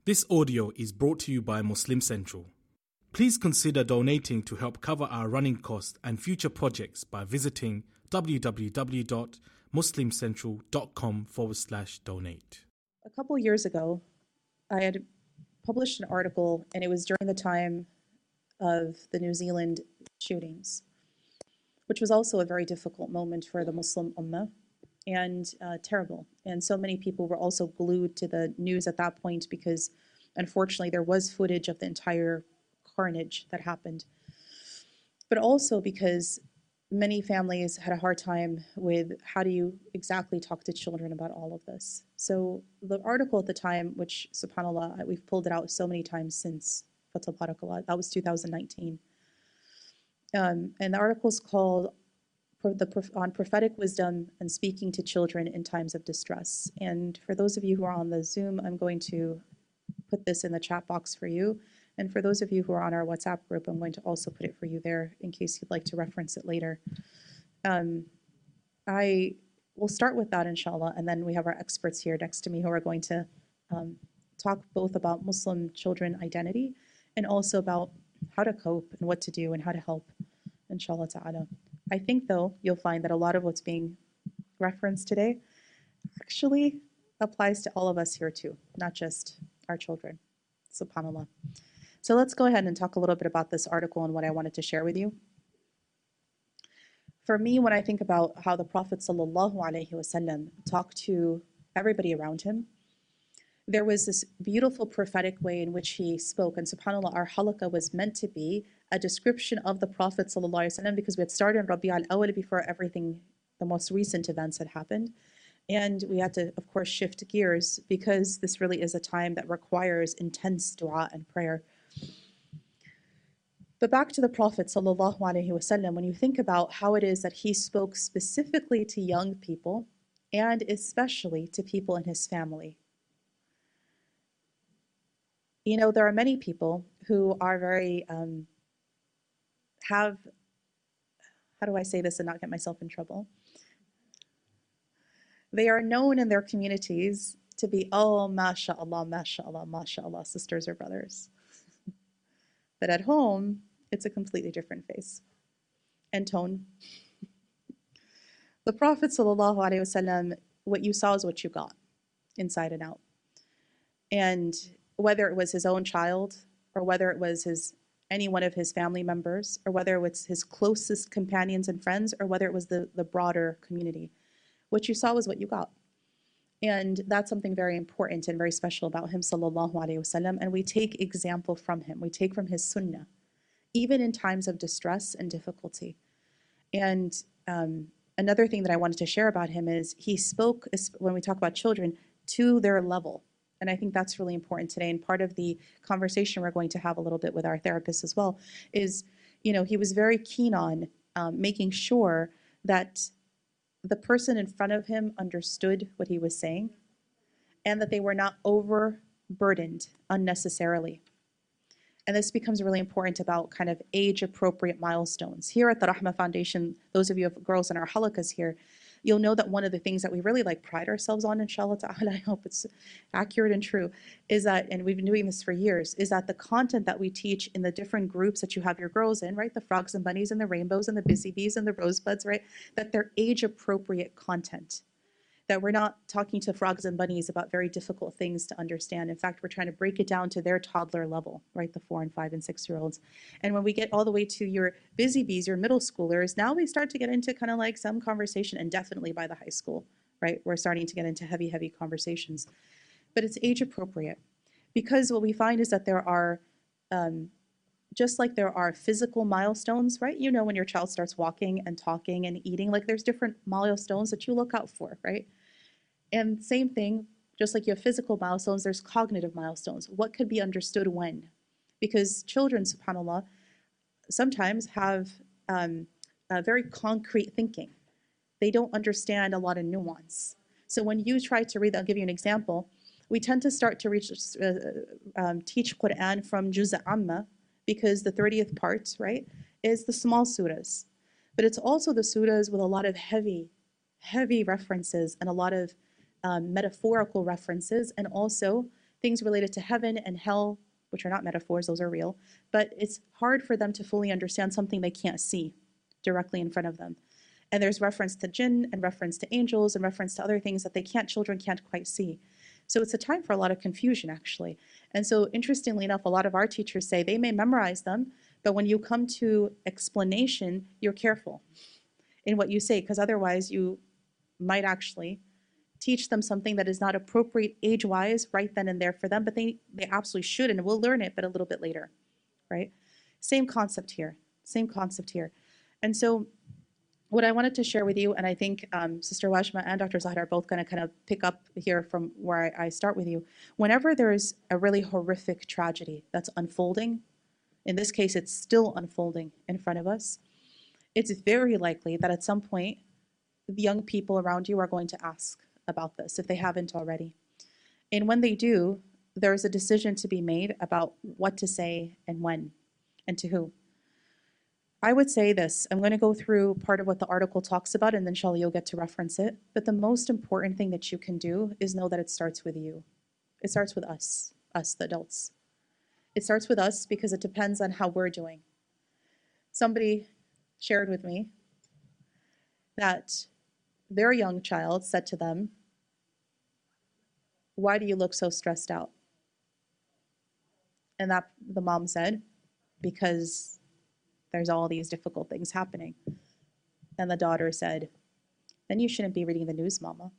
This audio is brought to you by Muslim Central. Please consider donating to help cover our running costs and future projects by visiting www.muslimcentral.com/donate. A couple years ago, I had published an article, and it was during the time of the New Zealand shootings, which was also a very difficult moment for the Muslim Ummah and terrible. And so many people were also glued to the news at that point because, unfortunately, there was footage of the entire carnage that happened. But also because many families had a hard time with how do you exactly talk to children about all of this. So the article at the time, which subhanAllah, we've pulled it out so many times since, Barakallah, that was 2019. And the article is called on prophetic wisdom and speaking to children in times of distress. And for those of you who are on the Zoom, I'm going to put this in the chat box for you. And for those of you who are on our WhatsApp group, I'm going to also put it for you there in case you'd like to reference it later. I will start with that, inshallah, and then we have our experts here next to me who are going to talk both about Muslim children identity and also about how to cope and what to do and how to help, inshallah ta'ala. I think, though, you'll find that a lot of what's being referenced today actually applies to all of us here too, not just our children, subhanAllah. So let's go ahead and talk a little bit about this article and what I wanted to share with you. For me, when I think about how the Prophet ﷺ talked to everybody around him, there was this beautiful prophetic way in which he spoke. And subhanAllah, our halaqah was meant to be a description of the Prophet ﷺ because we had started in Rabi' al-Awwal before everything, the most recent events had happened. And we had to, of course, shift gears because this really is a time that requires intense dua and prayer. But back to the Prophet ﷺ, when you think about how it is that he spoke specifically to young people and especially to people in his family. You know, there are many people who are very, how do I say this and not get myself in trouble? They are known in their communities to be, oh, mashallah, mashallah, mashallah, sisters or brothers. But at home, it's a completely different face and tone. The Prophet ﷺ, what you saw is what you got, inside and out. And whether it was his own child, or whether it was any one of his family members, or whether it was his closest companions and friends, or whether it was the broader community, what you saw was what you got. And that's something very important and very special about him, sallallahu alaihi wasallam. And we take example from him. We take from his sunnah, even in times of distress and difficulty. And another thing that I wanted to share about him is he spoke, when we talk about children, to their level. And I think that's really important today. And part of the conversation we're going to have a little bit with our therapist as well is, you know, he was very keen on making sure that the person in front of him understood what he was saying and that they were not overburdened unnecessarily. And this becomes really important about kind of age-appropriate milestones. Here at the Rahmah Foundation, those of you girls in our halaqas here, you'll know that one of the things that we really pride ourselves on, inshallah ta'ala, I hope it's accurate and true, is that, and we've been doing this for years, is that the content that we teach in the different groups that you have your girls in, right, the frogs and bunnies and the rainbows and the busy bees and the rosebuds, right, that they're age-appropriate content. That we're not talking to frogs and bunnies about very difficult things to understand. In fact, we're trying to break it down to their toddler level, right? The 4 and 5 and 6-year-olds. And when we get all the way to your busy bees, your middle schoolers, now we start to get into kind of some conversation, and definitely by the high school, right? We're starting to get into heavy, heavy conversations. But it's age appropriate because what we find is that there are, just like there are physical milestones, right? You know, when your child starts walking and talking and eating, there's different milestones that you look out for, right? And same thing, just like you have physical milestones, there's cognitive milestones. What could be understood when? Because children, subhanAllah, sometimes have very concrete thinking. They don't understand a lot of nuance. So when you try to read, I'll give you an example. We tend to start to teach Quran from Juz' Amma because the 30th part, right, is the small surahs. But it's also the surahs with a lot of heavy references and a lot of metaphorical references, and also things related to heaven and hell, which are not metaphors, those are real, but it's hard for them to fully understand something they can't see directly in front of them. And there's reference to jinn and reference to angels and reference to other things that children can't quite see. So it's a time for a lot of confusion, actually. And so interestingly enough, a lot of our teachers say they may memorize them, but when you come to explanation, you're careful in what you say, because otherwise you might actually teach them something that is not appropriate age-wise right then and there for them, but they absolutely should, and we'll learn it, but a little bit later, right? Same concept here, same concept here. And so what I wanted to share with you, and I think Sister Wajma and Dr. Zahid are both going to kind of pick up here from where I start with you. Whenever there's a really horrific tragedy that's unfolding, in this case, it's still unfolding in front of us, it's very likely that at some point, the young people around you are going to ask about this if they haven't already. And when they do, there's a decision to be made about what to say and when and to who. I would say this, I'm going to go through part of what the article talks about, and then inshallah you'll get to reference it. But the most important thing that you can do is know that it starts with you. It starts with us, the adults. It starts with us because it depends on how we're doing. Somebody shared with me that their young child said to them, "Why do you look so stressed out?" And that the mom said, "Because there's all these difficult things happening." And the daughter said, "Then you shouldn't be reading the news, Mama."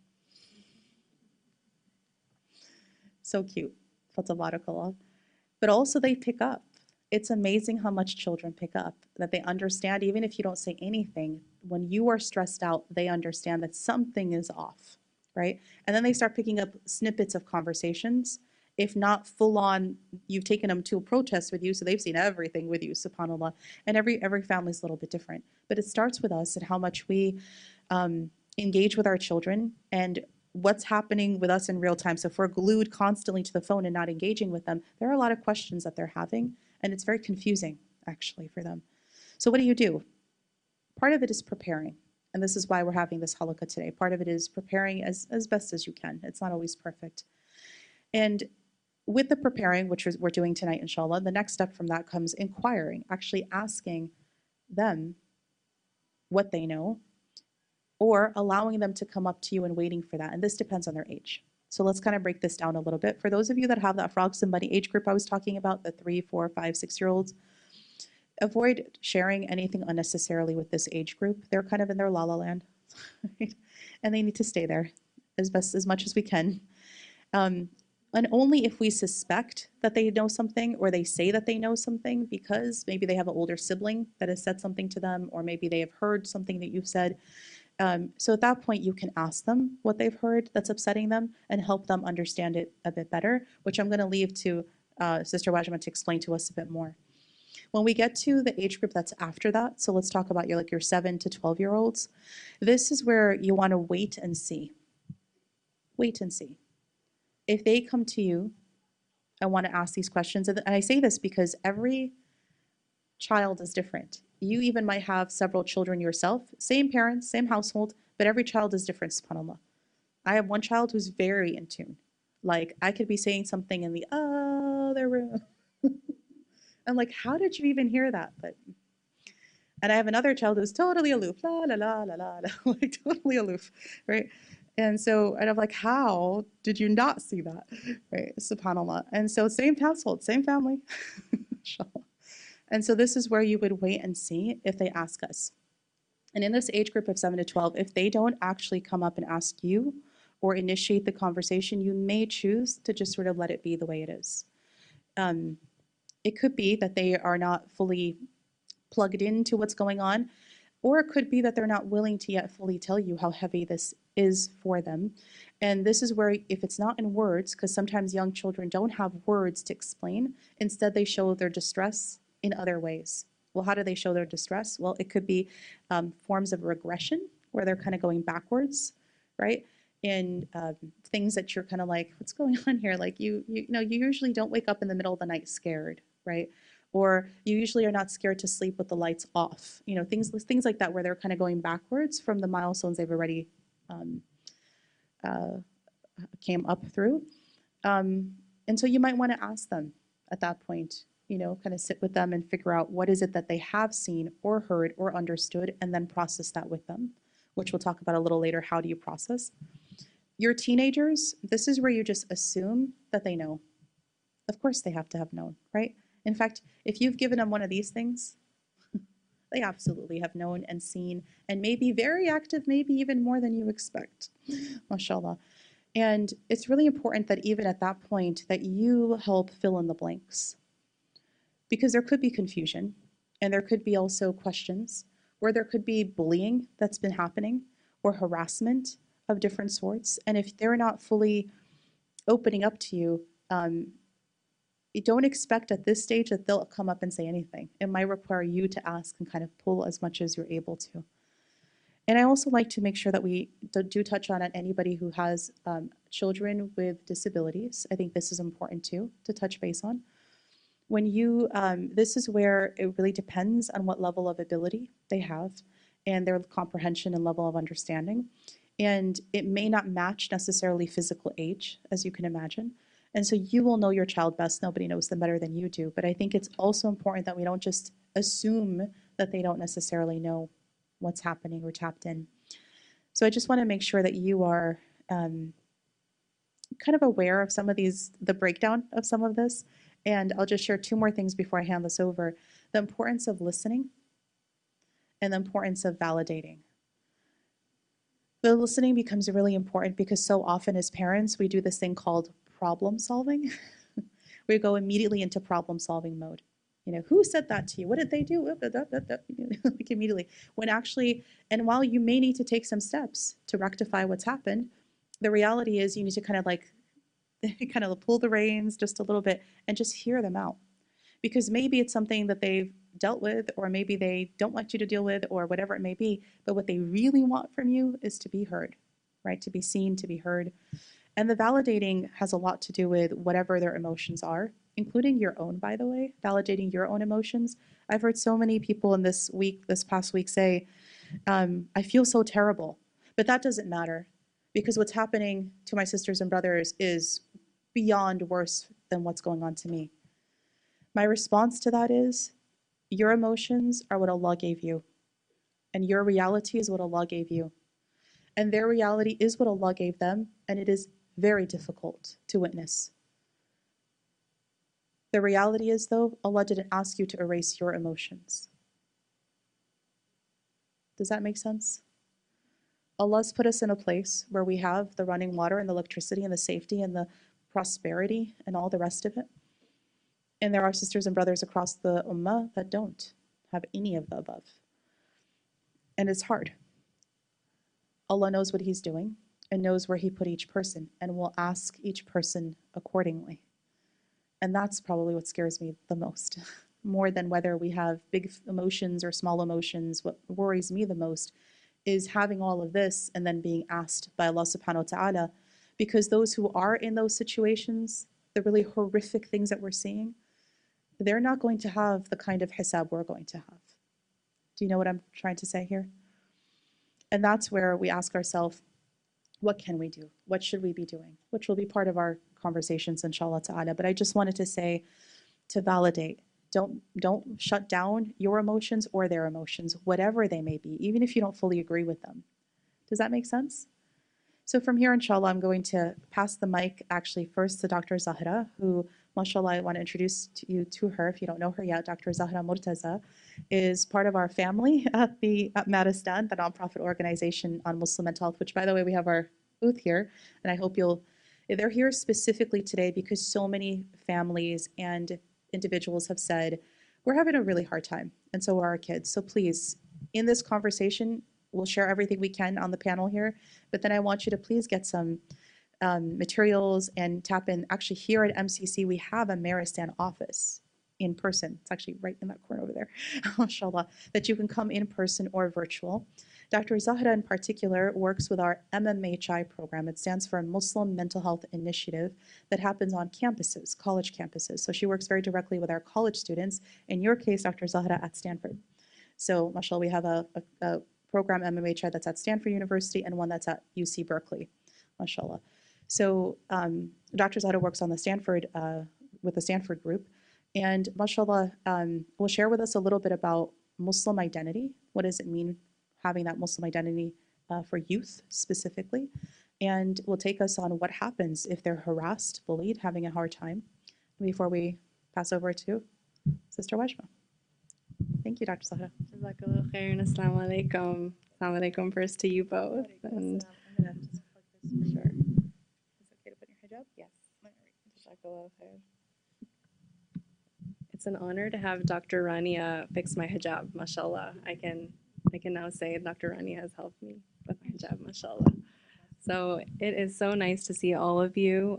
So cute. Tabarakallah. But also they pick up. It's amazing how much children pick up, that they understand, even if you don't say anything, when you are stressed out, they understand that something is off, right? And then they start picking up snippets of conversations. If not full on, you've taken them to a protest with you, so they've seen everything with you, subhanAllah. And every family's a little bit different. But it starts with us and how much we engage with our children and what's happening with us in real time. So if we're glued constantly to the phone and not engaging with them, there are a lot of questions that they're having, and it's very confusing, actually, for them. So what do? Part of it is preparing. And this is why we're having this halaqah today. Part of it is preparing as best as you can. It's not always perfect. And with the preparing, which we're doing tonight, inshallah, the next step from that comes inquiring, actually asking them what they know, or allowing them to come up to you and waiting for that. And this depends on their age. So let's kind of break this down a little bit. For those of you that have that frogs and bunny age group I was talking about, the 3, 4, 5, 6-year-olds, avoid sharing anything unnecessarily with this age group. They're kind of in their la-la land, right? And they need to stay there as much as we can. And only if we suspect that they know something, or they say that they know something because maybe they have an older sibling that has said something to them, or maybe they have heard something that you've said. So at that point, you can ask them what they've heard that's upsetting them and help them understand it a bit better, which I'm going to leave to Sister Wajma to explain to us a bit more. When we get to the age group that's after that, so let's talk about your 7 to 12-year-olds, this is where you want to wait and see. Wait and see. If they come to you and want to ask these questions, and I say this because every child is different. You even might have several children yourself, same parents, same household, but every child is different, subhanAllah. I have one child who's very in tune. Like, I could be saying something in the other room. I'm like, how did you even hear that? And I have another child who's totally aloof, la la la la la, like totally aloof, right? And I'm like, how did you not see that, right? SubhanAllah. And so same household, same family, inshallah. And so this is where you would wait and see if they ask us. And in this age group of 7 to 12, if they don't actually come up and ask you or initiate the conversation, you may choose to just sort of let it be the way it is. It could be that they are not fully plugged into what's going on, or it could be that they're not willing to yet fully tell you how heavy this is for them. And this is where, if it's not in words, because sometimes young children don't have words to explain, instead they show their distress in other ways. Well, how do they show their distress? Well, it could be forms of regression, where they're kind of going backwards, right? And things that you're kind of like, what's going on here? Like you usually don't wake up in the middle of the night scared, right? Or you usually are not scared to sleep with the lights off. Things like that, where they're kind of going backwards from the milestones they've already came up through. And so you might want to ask them at that point, kind of sit with them and figure out what is it that they have seen or heard or understood, and then process that with them, which we'll talk about a little later. How do you process? Your teenagers, this is where you just assume that they know. Of course they have to have known, right? In fact, if you've given them one of these things, they absolutely have known and seen and may be very active, maybe even more than you expect. MashaAllah. And it's really important that even at that point that you help fill in the blanks, because there could be confusion, and there could be also questions, or there could be bullying that's been happening, or harassment of different sorts. And if they're not fully opening up to you, you don't expect at this stage that they'll come up and say anything. It might require you to ask and kind of pull as much as you're able to. And I also like to make sure that we do touch on anybody who has children with disabilities. I think this is important too, to touch base on. When you, this is where it really depends on what level of ability they have and their comprehension and level of understanding. And it may not match necessarily physical age, as you can imagine. And so you will know your child best. Nobody knows them better than you do. But I think it's also important that we don't just assume that they don't necessarily know what's happening or tapped in. So I just want to make sure that you are kind of aware of some of these, the breakdown of some of this. And I'll just share two more things before I hand this over. The importance of listening and the importance of validating. The listening becomes really important because so often as parents, we do this thing called problem solving. We go immediately into problem solving mode. Who said that to you? What did they do? Like immediately. When actually, and while you may need to take some steps to rectify what's happened, the reality is you need to kind of pull the reins just a little bit and just hear them out. Because maybe it's something that they've dealt with, or maybe they don't want you to deal with, or whatever it may be. But what they really want from you is to be heard, right? To be seen, to be heard. And the validating has a lot to do with whatever their emotions are, including your own, by the way, validating your own emotions. I've heard so many people in this past week say, I feel so terrible. But that doesn't matter, because what's happening to my sisters and brothers is beyond worse than what's going on to me. My response to that is, your emotions are what Allah gave you, and your reality is what Allah gave you. And their reality is what Allah gave them, and it is very difficult to witness. The reality is, though, Allah didn't ask you to erase your emotions. Does that make sense? Allah's put us in a place where we have the running water and the electricity and the safety and the prosperity and all the rest of it. And there are sisters and brothers across the ummah that don't have any of the above. And it's hard. Allah knows what He's doing and knows where He put each person, and will ask each person accordingly. And that's probably what scares me the most, more than whether we have big emotions or small emotions. What worries me the most is having all of this and then being asked by Allah subhanahu wa ta'ala, because those who are in those situations, the really horrific things that we're seeing, they're not going to have the kind of hisab we're going to have. Do you know what I'm trying to say here? And that's where we ask ourselves, what can we do? What should we be doing? Which will be part of our conversations, inshallah ta'ala. But I just wanted to say, to validate, don't shut down your emotions or their emotions, whatever they may be, even if you don't fully agree with them. Does that make sense? So from here, inshallah, I'm going to pass the mic actually first to Dr. Zahra, who, mashallah, I want to introduce you to her. If you don't know her yet, Dr. Zahra Murtaza is part of our family at Maristan, the nonprofit organization on Muslim mental health, which, by the way, we have our booth here. And I hope they're here specifically today because so many families and individuals have said, we're having a really hard time, and so are our kids. So please, in this conversation, we'll share everything we can on the panel here, but then I want you to please get some materials and tap in. Actually, here at MCC, we have a Maristan office in person. It's actually right in that corner over there, mashallah, that you can come in person or virtual. Dr. Zahra in particular works with our MMHI program. It stands for Muslim Mental Health Initiative that happens on campuses, college campuses. So she works very directly with our college students. In your case, Dr. Zahra, at Stanford. So mashallah, we have a program MMHI that's at Stanford University and one that's at UC Berkeley, mashallah. So Dr. Zada works on the Stanford, with the Stanford group, and mashallah, will share with us a little bit about Muslim identity. What does it mean having that Muslim identity for youth specifically? And will take us on what happens if they're harassed, bullied, having a hard time, before we pass over to Sister Wajma. Thank you, Dr. Zahra. Jazakallah khair and assalamu alaikum. Assalamu alaikum first to you both. And I'm gonna just plug this for you. sure. Is it okay to put in your hijab? Yes. Jazakallah khair. It's an honor to have Dr. Rania fix my hijab, mashallah. I can now say Dr. Rania has helped me with my hijab, mashallah. So it is so nice to see all of you.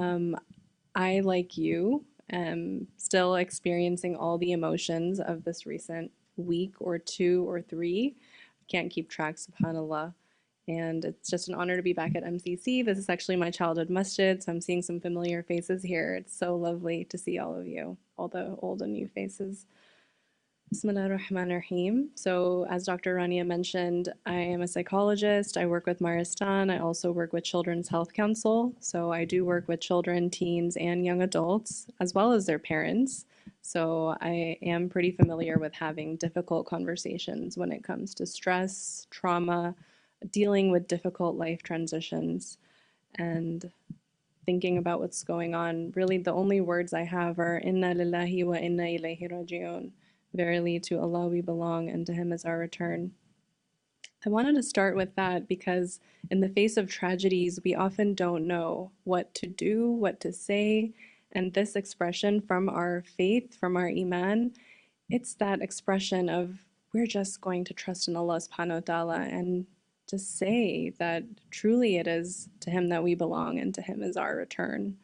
I, like you, am still experiencing all the emotions of this recent week or 2 or 3. Can't keep track, subhanAllah. And it's just an honor to be back at MCC. This is actually my childhood masjid, so I'm seeing some familiar faces here. It's so lovely to see all of you, all the old and new faces. Bismillah ar-Rahman ar-Rahim. So as Dr. Rania mentioned, I am a psychologist. I work with Maristan. I also work with Children's Health Council. So I do work with children, teens, and young adults, as well as their parents. So I am pretty familiar with having difficult conversations when it comes to stress, trauma, dealing with difficult life transitions, and thinking about what's going on. Really, the only words I have are Inna lillahi wa inna ilayhi raji'un. Verily, to Allah we belong, and to Him is our return. I wanted to start with that because in the face of tragedies, we often don't know what to do, what to say, and this expression from our faith, from our iman, it's that expression of we're just going to trust in Allah subhanahu wa ta'ala and just say that truly it is to Him that we belong and to Him is our return.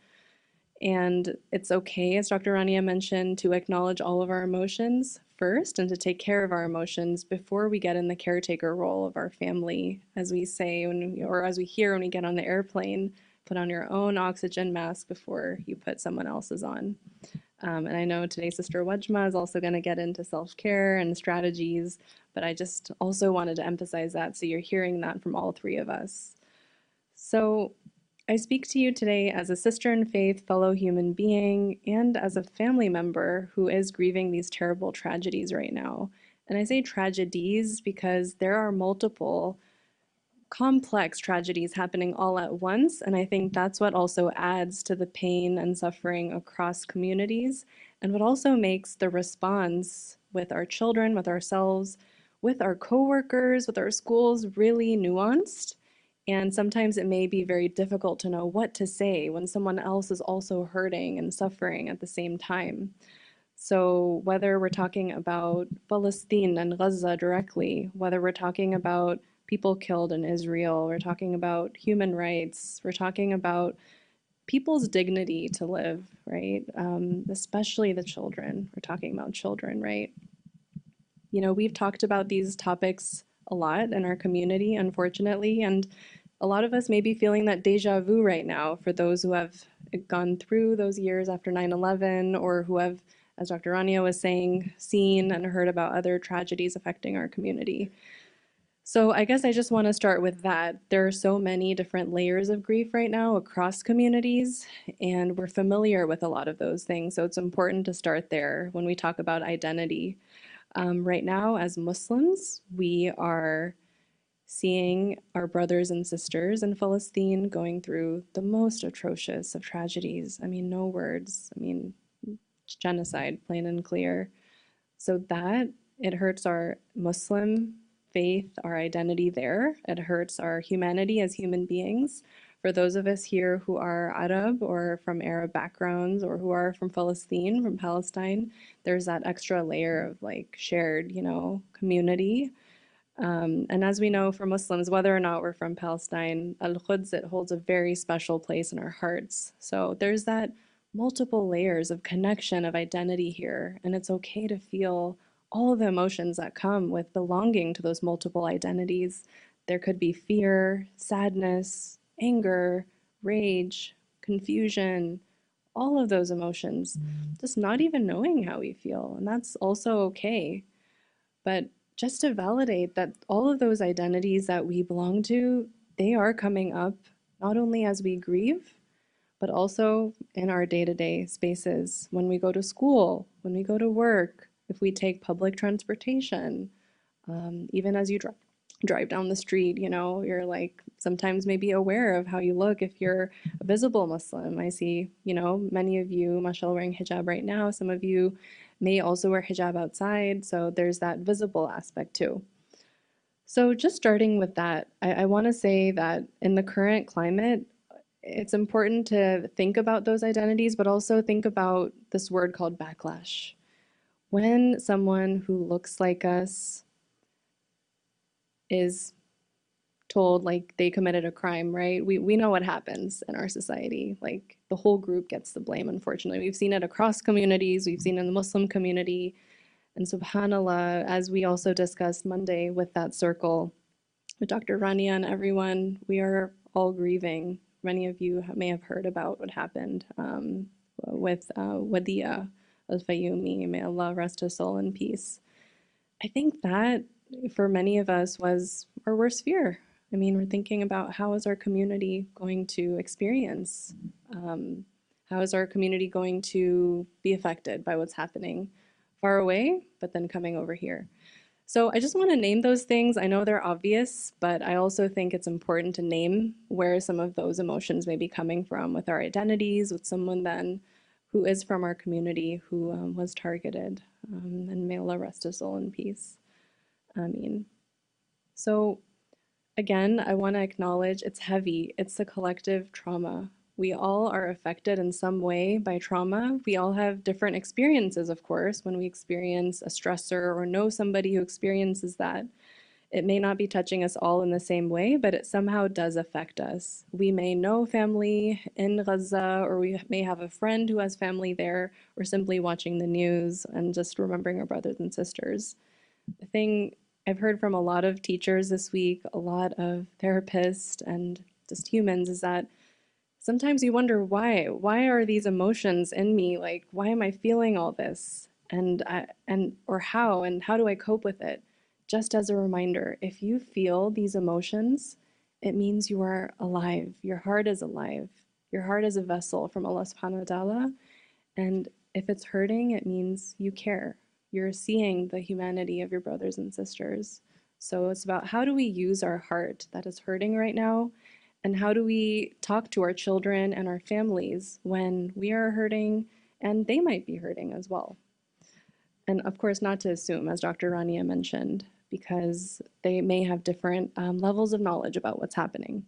And it's okay, as Dr. Rania mentioned, to acknowledge all of our emotions first and to take care of our emotions before we get in the caretaker role of our family. As we say, or as we hear when we get on the airplane, put on your own oxygen mask before you put someone else's on. And I know today Sister Wajma is also going to get into self-care and strategies, but I just also wanted to emphasize that so you're hearing that from all 3 of us. So I speak to you today as a sister in faith, fellow human being, and as a family member who is grieving these terrible tragedies right now. And I say tragedies because there are multiple complex tragedies happening all at once, and I think that's what also adds to the pain and suffering across communities, and what also makes the response with our children, with ourselves, with our coworkers, with our schools really nuanced. And sometimes it may be very difficult to know what to say when someone else is also hurting and suffering at the same time. So whether we're talking about Palestine and Gaza directly, whether we're talking about people killed in Israel, we're talking about human rights, we're talking about people's dignity to live, right? Especially the children. We're talking about children, right? You know, we've talked about these topics a lot in our community, unfortunately, and a lot of us may be feeling that deja vu right now for those who have gone through those years after 9/11 or who have, as Dr. Rania was saying, seen and heard about other tragedies affecting our community. So I guess I just want to start with that. There are so many different layers of grief right now across communities, and we're familiar with a lot of those things. So it's important to start there when we talk about identity. Right now, as Muslims, we are seeing our brothers and sisters in Palestine going through the most atrocious of tragedies. I mean, no words. I mean, genocide, plain and clear. So that, it hurts our Muslim faith, our identity there. It hurts our humanity as human beings. For those of us here who are Arab or from Arab backgrounds or who are from Palestine, from Palestine, there's that extra layer of like shared, you know, community. And as we know for Muslims, whether or not we're from Palestine, Al-Quds, it holds a very special place in our hearts. So there's that multiple layers of connection, of identity here, and it's okay to feel all of the emotions that come with belonging to those multiple identities. There could be fear, sadness, anger, rage, confusion, all of those emotions, just not even knowing how we feel, and that's also okay. But just to validate that all of those identities that we belong to, they are coming up not only as we grieve, but also in our day-to-day spaces, when we go to school, when we go to work, if we take public transportation, even as you drive down the street, you're like sometimes maybe aware of how you look if you're a visible Muslim. I see, many of you, mashallah, wearing hijab right now. Some of you may also wear hijab outside, so there's that visible aspect too. So just starting with that, I want to say that in the current climate, it's important to think about those identities, but also think about this word called backlash. When someone who looks like us is told like they committed a crime, right? We know what happens in our society. Like the whole group gets the blame, unfortunately. We've seen it across communities, we've seen it in the Muslim community. And subhanAllah, as we also discussed Monday with that circle, with Dr. Rania and everyone, we are all grieving. Many of you may have heard about what happened with Wadia al-Fayoumi. May Allah rest his soul in peace. I think that for many of us was our worst fear. I mean, we're thinking about how is our community going to experience, how is our community going to be affected by what's happening far away, but then coming over here. So I just want to name those things. I know they're obvious, but I also think it's important to name where some of those emotions may be coming from with our identities, with someone then who is from our community who was targeted. And may Allah rest his soul in peace. Ameen. So again, I want to acknowledge it's heavy. It's a collective trauma. We all are affected in some way by trauma. We all have different experiences, of course, when we experience a stressor or know somebody who experiences that. It may not be touching us all in the same way, but it somehow does affect us. We may know family in Gaza, or we may have a friend who has family there, or simply watching the news and just remembering our brothers and sisters. The thing I've heard from a lot of teachers this week, a lot of therapists and just humans, is that sometimes you wonder why are these emotions in me? Like, why am I feeling all this? Or how do I cope with it? Just as a reminder, if you feel these emotions, it means you are alive. Your heart is alive. Your heart is a vessel from Allah subhanahu wa ta'ala. And if it's hurting, it means you care. You're seeing the humanity of your brothers and sisters. So it's about how do we use our heart that is hurting right now, and how do we talk to our children and our families when we are hurting and they might be hurting as well. And of course, not to assume, as Dr. Rania mentioned, because they may have different levels of knowledge about what's happening.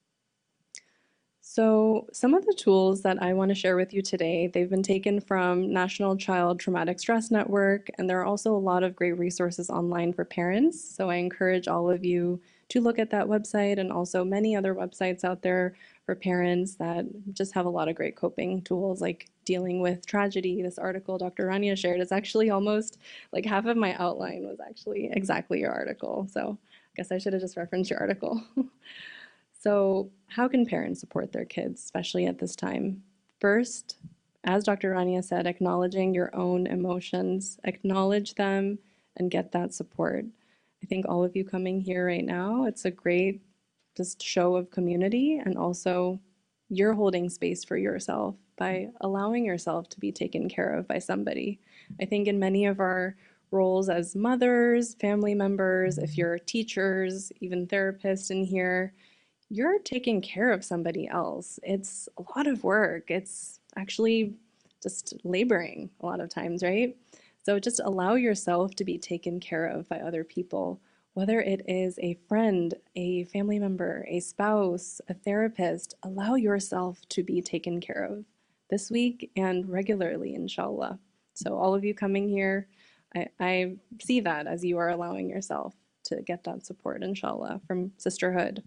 So some of the tools that I want to share with you today, they've been taken from National Child Traumatic Stress Network, and there are also a lot of great resources online for parents. So I encourage all of you to look at that website, and also many other websites out there for parents that just have a lot of great coping tools, like dealing with tragedy. This article Dr. Rania shared is actually almost like half of my outline was actually exactly your article. So I guess I should have just referenced your article. So how can parents support their kids, especially at this time? First, as Dr. Rania said, acknowledging your own emotions, acknowledge them and get that support. I think all of you coming here right now, it's a great just show of community, and also you're holding space for yourself by allowing yourself to be taken care of by somebody. I think in many of our roles as mothers, family members, if you're teachers, even therapists in here, you're taking care of somebody else. It's a lot of work. It's actually just laboring a lot of times, right? So just allow yourself to be taken care of by other people, whether it is a friend, a family member, a spouse, a therapist. Allow yourself to be taken care of this week and regularly, inshallah. So all of you coming here, I see that as you are allowing yourself to get that support, inshallah, from sisterhood.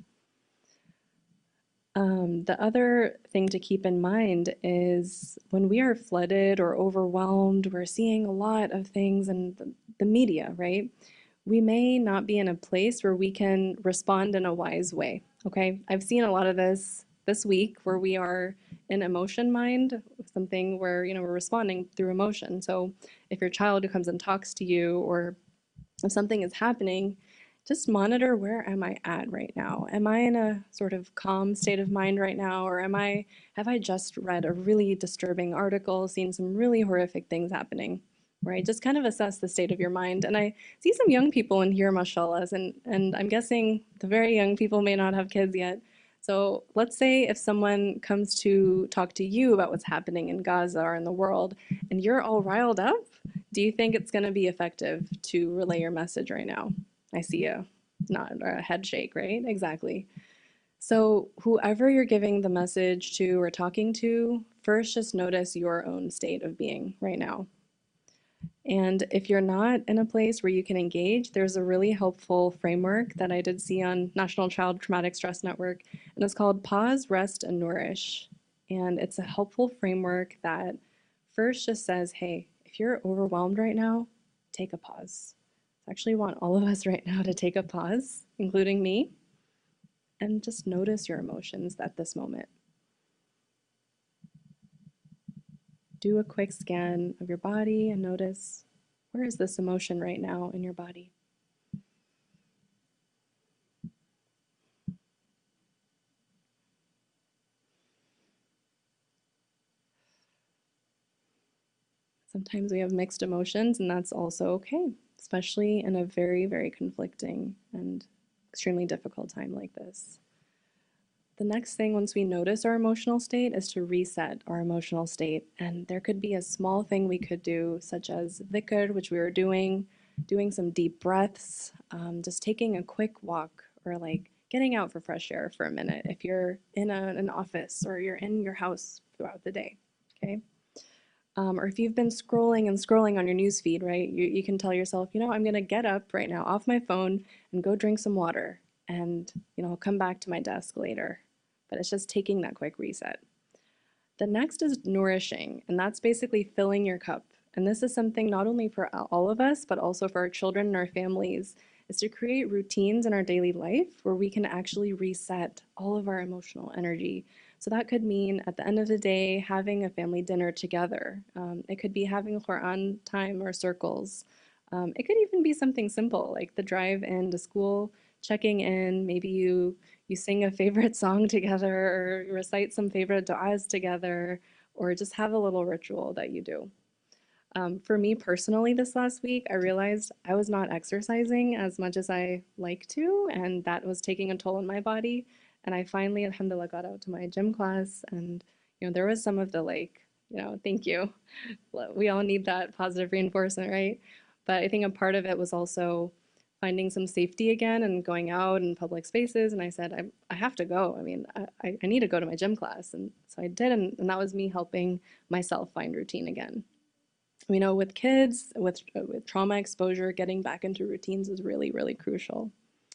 The other thing to keep in mind is when we are flooded or overwhelmed, we're seeing a lot of things in the media, right? We may not be in a place where we can respond in a wise way, okay? I've seen a lot of this week where we are in emotion mind, something where, we're responding through emotion. So if your child comes and talks to you, or if something is happening, just monitor, where am I at right now? Am I in a sort of calm state of mind right now, or have I just read a really disturbing article, seen some really horrific things happening? Right? Just kind of assess the state of your mind. And I see some young people in here, mashallah, and I'm guessing the very young people may not have kids yet. So let's say if someone comes to talk to you about what's happening in Gaza or in the world, and you're all riled up, do you think it's going to be effective to relay your message right now? I see a nod or a head shake, right? Exactly. So, whoever you're giving the message to or talking to, first just notice your own state of being right now. And if you're not in a place where you can engage, there's a really helpful framework that I did see on National Child Traumatic Stress Network, and it's called Pause, Rest, and Nourish. And it's a helpful framework that first just says, hey, if you're overwhelmed right now, take a pause. I actually want all of us right now to take a pause, including me, and just notice your emotions at this moment. Do a quick scan of your body and notice, where is this emotion right now in your body? Sometimes we have mixed emotions, and that's also okay, especially in a very, very conflicting and extremely difficult time like this. The next thing, once we notice our emotional state, is to reset our emotional state. And there could be a small thing we could do, such as dhikr, which we were doing some deep breaths, just taking a quick walk, or like getting out for fresh air for a minute if you're in an office or you're in your house throughout the day, okay? Or if you've been scrolling and scrolling on your news feed, right, you can tell yourself, I'm going to get up right now off my phone and go drink some water, and I'll come back to my desk later. But it's just taking that quick reset. The next is nourishing, and that's basically filling your cup. And this is something not only for all of us, but also for our children and our families, is to create routines in our daily life where we can actually reset all of our emotional energy. So that could mean at the end of the day, having a family dinner together. It could be having Quran time or circles. It could even be something simple like the drive in to school, checking in. Maybe you sing a favorite song together, or recite some favorite du'as together, or just have a little ritual that you do. For me personally, this last week, I realized I was not exercising as much as I like to, and that was taking a toll on my body. And I finally, alhamdulillah, got out to my gym class, and there was some of the thank you. We all need that positive reinforcement, right? But I think a part of it was also finding some safety again and going out in public spaces. And I said, I have to go. I mean, I need to go to my gym class. And so I did. And that was me helping myself find routine again. With kids, with trauma exposure, getting back into routines is really, really crucial.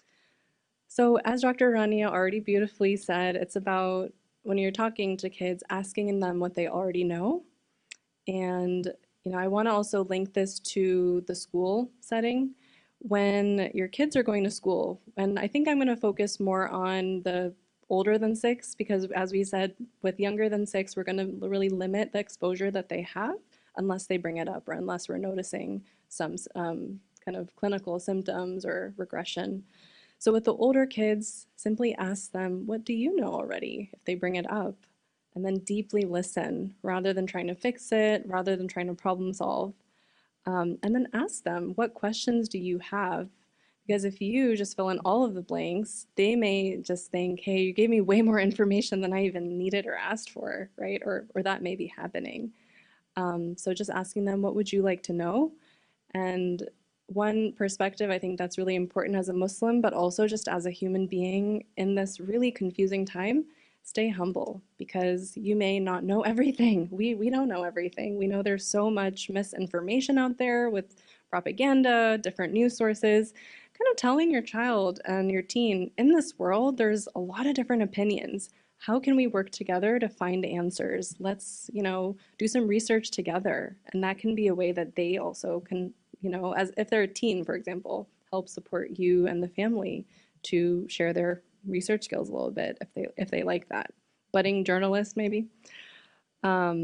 So as Dr. Rania already beautifully said, it's about, when you're talking to kids, asking them what they already know. And, I want to also link this to the school setting. When your kids are going to school, and I think I'm going to focus more on the older than 6, because as we said, with younger than 6, we're going to really limit the exposure that they have unless they bring it up, or unless we're noticing some kind of clinical symptoms or regression. So with the older kids, simply ask them, what do you know already, if they bring it up? And then deeply listen, rather than trying to fix it, rather than trying to problem solve. And then ask them, what questions do you have? Because if you just fill in all of the blanks, they may just think, hey, you gave me way more information than I even needed or asked for, right? Or that may be happening. So just asking them, what would you like to know? And one perspective I think that's really important as a Muslim, but also just as a human being in this really confusing time, stay humble, because you may not know everything. We don't know everything. We know there's so much misinformation out there with propaganda, different news sources. Kind of telling your child and your teen, in this world, there's a lot of different opinions. How can we work together to find answers? Let's, do some research together. And that can be a way that they also can, as if they're a teen, for example, help support you and the family to share their research skills a little bit if they like that. Budding journalist, maybe.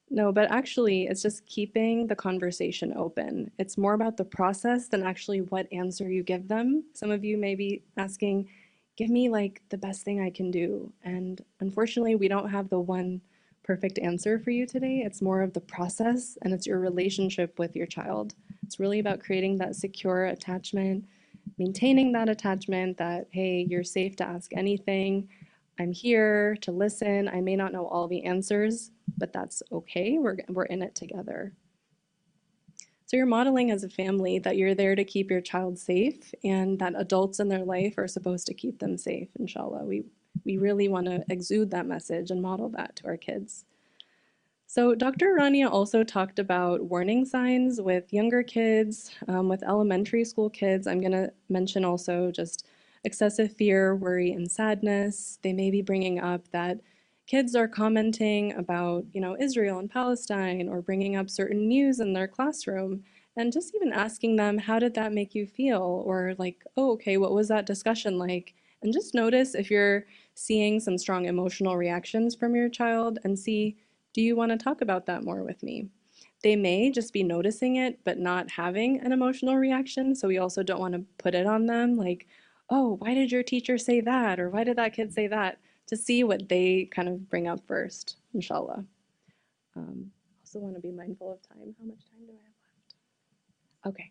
No, but actually, it's just keeping the conversation open. It's more about the process than actually what answer you give them. Some of you may be asking, give me like the best thing I can do. And unfortunately, we don't have the one perfect answer for you today. It's more of the process and it's your relationship with your child. It's really about creating that secure attachment, maintaining that attachment that, hey, you're safe to ask anything. I'm here to listen. I may not know all the answers, but that's okay. We're in it together. So you're modeling as a family that you're there to keep your child safe and that adults in their life are supposed to keep them safe, inshallah. We really want to exude that message and model that to our kids. So Dr. Rania also talked about warning signs with younger kids, with elementary school kids. I'm going to mention also just excessive fear, worry, and sadness. They may be bringing up that kids are commenting about, Israel and Palestine or bringing up certain news in their classroom and just even asking them, how did that make you feel? Or like, oh, okay, what was that discussion like? And just notice if you're seeing some strong emotional reactions from your child and see, do you want to talk about that more with me? They may just be noticing it, but not having an emotional reaction. So we also don't want to put it on them like, oh, why did your teacher say that? Or why did that kid say that? To see what they kind of bring up first, inshallah. Also want to be mindful of time. How much time do I have left? Okay.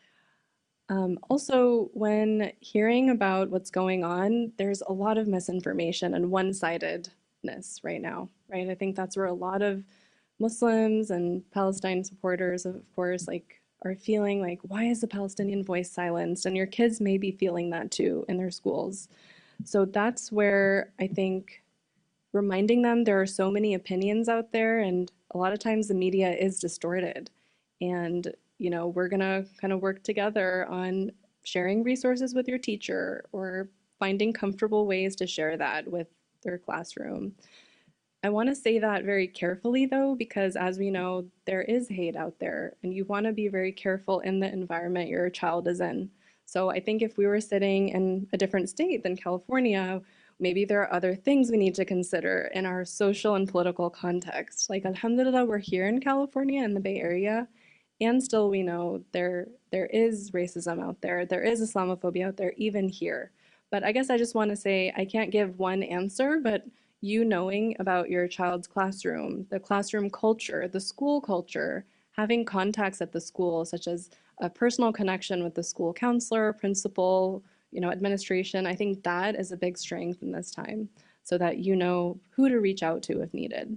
Also, when hearing about what's going on, there's a lot of misinformation and one-sidedness right now, right? I think that's where a lot of Muslims and Palestine supporters, of course, like are feeling like, why is the Palestinian voice silenced? And your kids may be feeling that too in their schools. So that's where I think reminding them there are so many opinions out there, and a lot of times the media is distorted. And, we're going to kind of work together on sharing resources with your teacher or finding comfortable ways to share that with their classroom. I want to say that very carefully, though, because as we know, there is hate out there, and you want to be very careful in the environment your child is in. So I think if we were sitting in a different state than California, maybe there are other things we need to consider in our social and political context. Like, alhamdulillah, we're here in California in the Bay Area, and still we know there is racism out there, there is Islamophobia out there, even here. But I guess I just want to say I can't give one answer, but you knowing about your child's classroom, the classroom culture, the school culture, having contacts at the school, such as a personal connection with the school counselor, principal, administration, I think that is a big strength in this time so that you know who to reach out to if needed.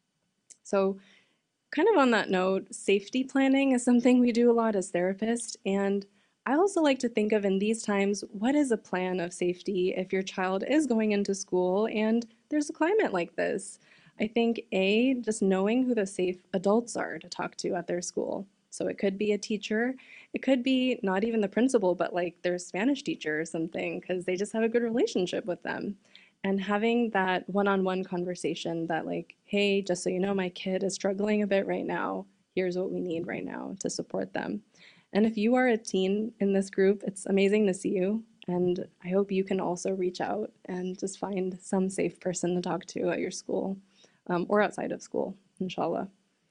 So kind of on that note, safety planning is something we do a lot as therapists. And I also like to think of in these times, what is a plan of safety if your child is going into school and there's a climate like this? I think just knowing who the safe adults are to talk to at their school. So it could be a teacher, it could be not even the principal, but like their Spanish teacher or something, because they just have a good relationship with them. And having that one-on-one conversation that like, hey, just so you know, my kid is struggling a bit right now. Here's what we need right now to support them. And if you are a teen in this group, it's amazing to see you. And I hope you can also reach out and just find some safe person to talk to at your school or outside of school, inshallah.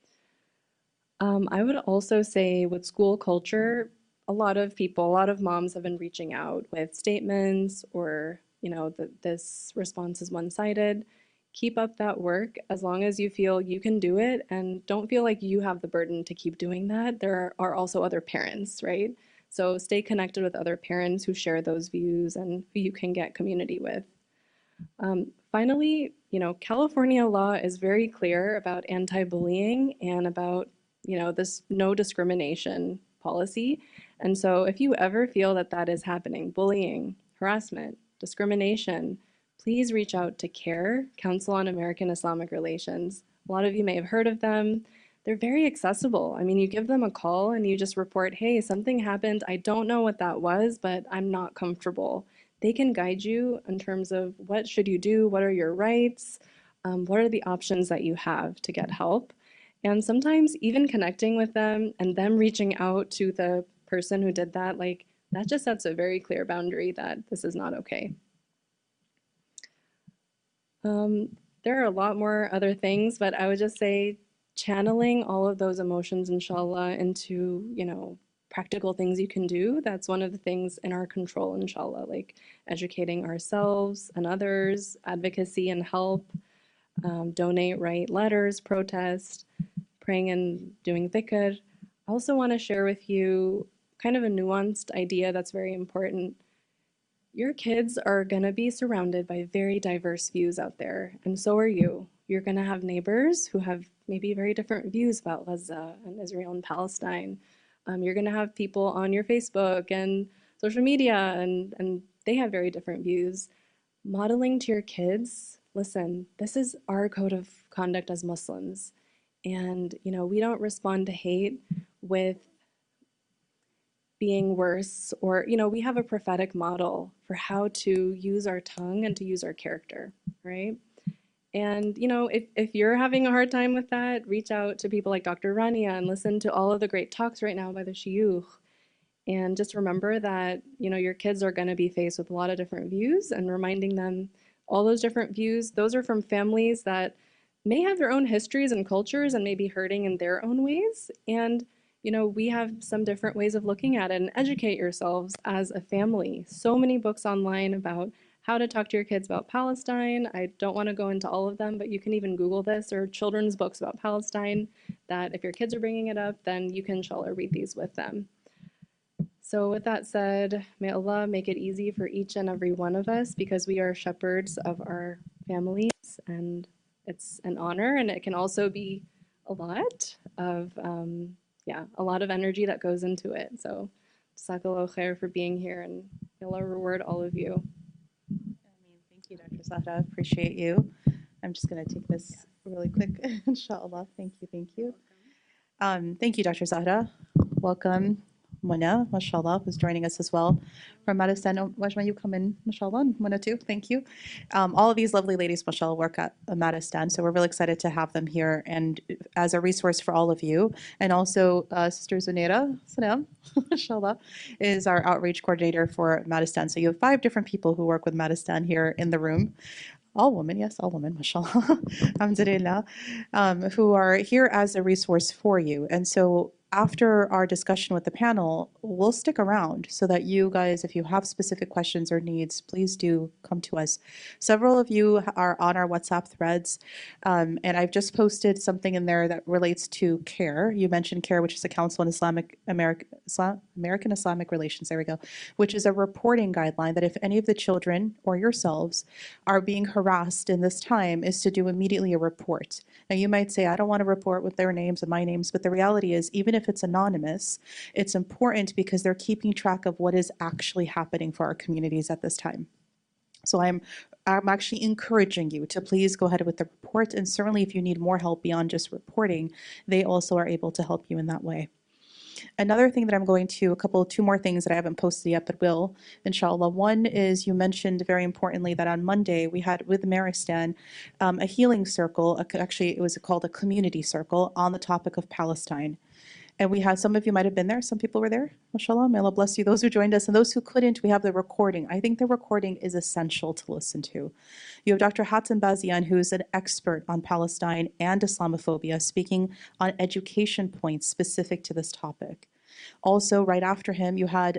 I would also say with school culture, a lot of people, a lot of moms have been reaching out with statements or, that this response is one-sided. Keep up that work as long as you feel you can do it and don't feel like you have the burden to keep doing that. There are also other parents, right? So stay connected with other parents who share those views and who you can get community with. Finally, California law is very clear about anti-bullying and about, this no discrimination policy. And so if you ever feel that that is happening, bullying, harassment, discrimination, please reach out to CARE, Council on American Islamic Relations. A lot of you may have heard of them. They're very accessible. I mean, you give them a call and you just report, hey, something happened. I don't know what that was, but I'm not comfortable. They can guide you in terms of what should you do, what are your rights, what are the options that you have to get help. And sometimes even connecting with them and them reaching out to the person who did that, like that just sets a very clear boundary that this is not okay. There are a lot more other things, but I would just say channeling all of those emotions, inshallah, into, practical things you can do. That's one of the things in our control, inshallah, like educating ourselves and others, advocacy and help, donate, write letters, protest, praying and doing dhikr. I also want to share with you kind of a nuanced idea that's very important. Your kids are going to be surrounded by very diverse views out there, and so are you. You're going to have neighbors who have maybe very different views about Gaza and Israel and Palestine. You're going to have people on your Facebook and social media, and they have very different views. Modeling to your kids, listen, this is our code of conduct as Muslims. And, we don't respond to hate with being worse, or, we have a prophetic model for how to use our tongue and to use our character, right? And, if you're having a hard time with that, reach out to people like Dr. Rania and listen to all of the great talks right now by the shiyukh. And just remember that, your kids are going to be faced with a lot of different views, and reminding them all those different views, those are from families that may have their own histories and cultures and may be hurting in their own ways. And we have some different ways of looking at it, and educate yourselves as a family. So many books online about how to talk to your kids about Palestine. I don't want to go into all of them, but you can even Google this, or children's books about Palestine, that if your kids are bringing it up, then you can, inshallah, read these with them. So with that said, may Allah make it easy for each and every one of us, because we are shepherds of our families, and it's an honor, and it can also be a lot of a lot of energy that goes into it. So jazakallahu khair for being here, and may Allah reward all of you. Thank you, Dr. Zahra. Appreciate you. I'm just going to take this really quick, inshallah. Thank you. Thank you, Dr. Zahra. Welcome. Mona, mashallah, who's joining us as well from Madistan. Wajma, you come in, mashallah, and Mona too, thank you. All of these lovely ladies, mashallah, work at Madistan, so we're really excited to have them here and as a resource for all of you. And also, Sister Zunaira, salam, mashallah, is our outreach coordinator for Madistan. So you have 5 different people who work with Madistan here in the room. All women, yes, all women, mashallah, alhamdulillah, who are here as a resource for you. And so after our discussion with the panel, we'll stick around so that you guys, if you have specific questions or needs, please do come to us. Several of you are on our WhatsApp threads, and I've just posted something in there that relates to CARE. You mentioned CARE, which is a Council on American Islamic Relations, there we go, which is a reporting guideline that if any of the children or yourselves are being harassed in this time, is to do immediately a report. Now you might say, I don't want to report with their names and my names, but the reality is, even if it's anonymous, it's important because they're keeping track of what is actually happening for our communities at this time. So I'm actually encouraging you to please go ahead with the report, and certainly if you need more help beyond just reporting, they also are able to help you in that way. Another thing that I'm going to, 2 more things that I haven't posted yet, but will, inshallah. One is, you mentioned very importantly that on Monday we had with Maristan a healing circle, actually it was called a community circle on the topic of Palestine. And we had, some of you might have been there, some people were there, mashallah, may Allah bless you, those who joined us, and those who couldn't, we have the recording. I think the recording is essential to listen to. You have Dr. Hatem Bazian, who's an expert on Palestine and Islamophobia, speaking on education points specific to this topic. Also, right after him, you had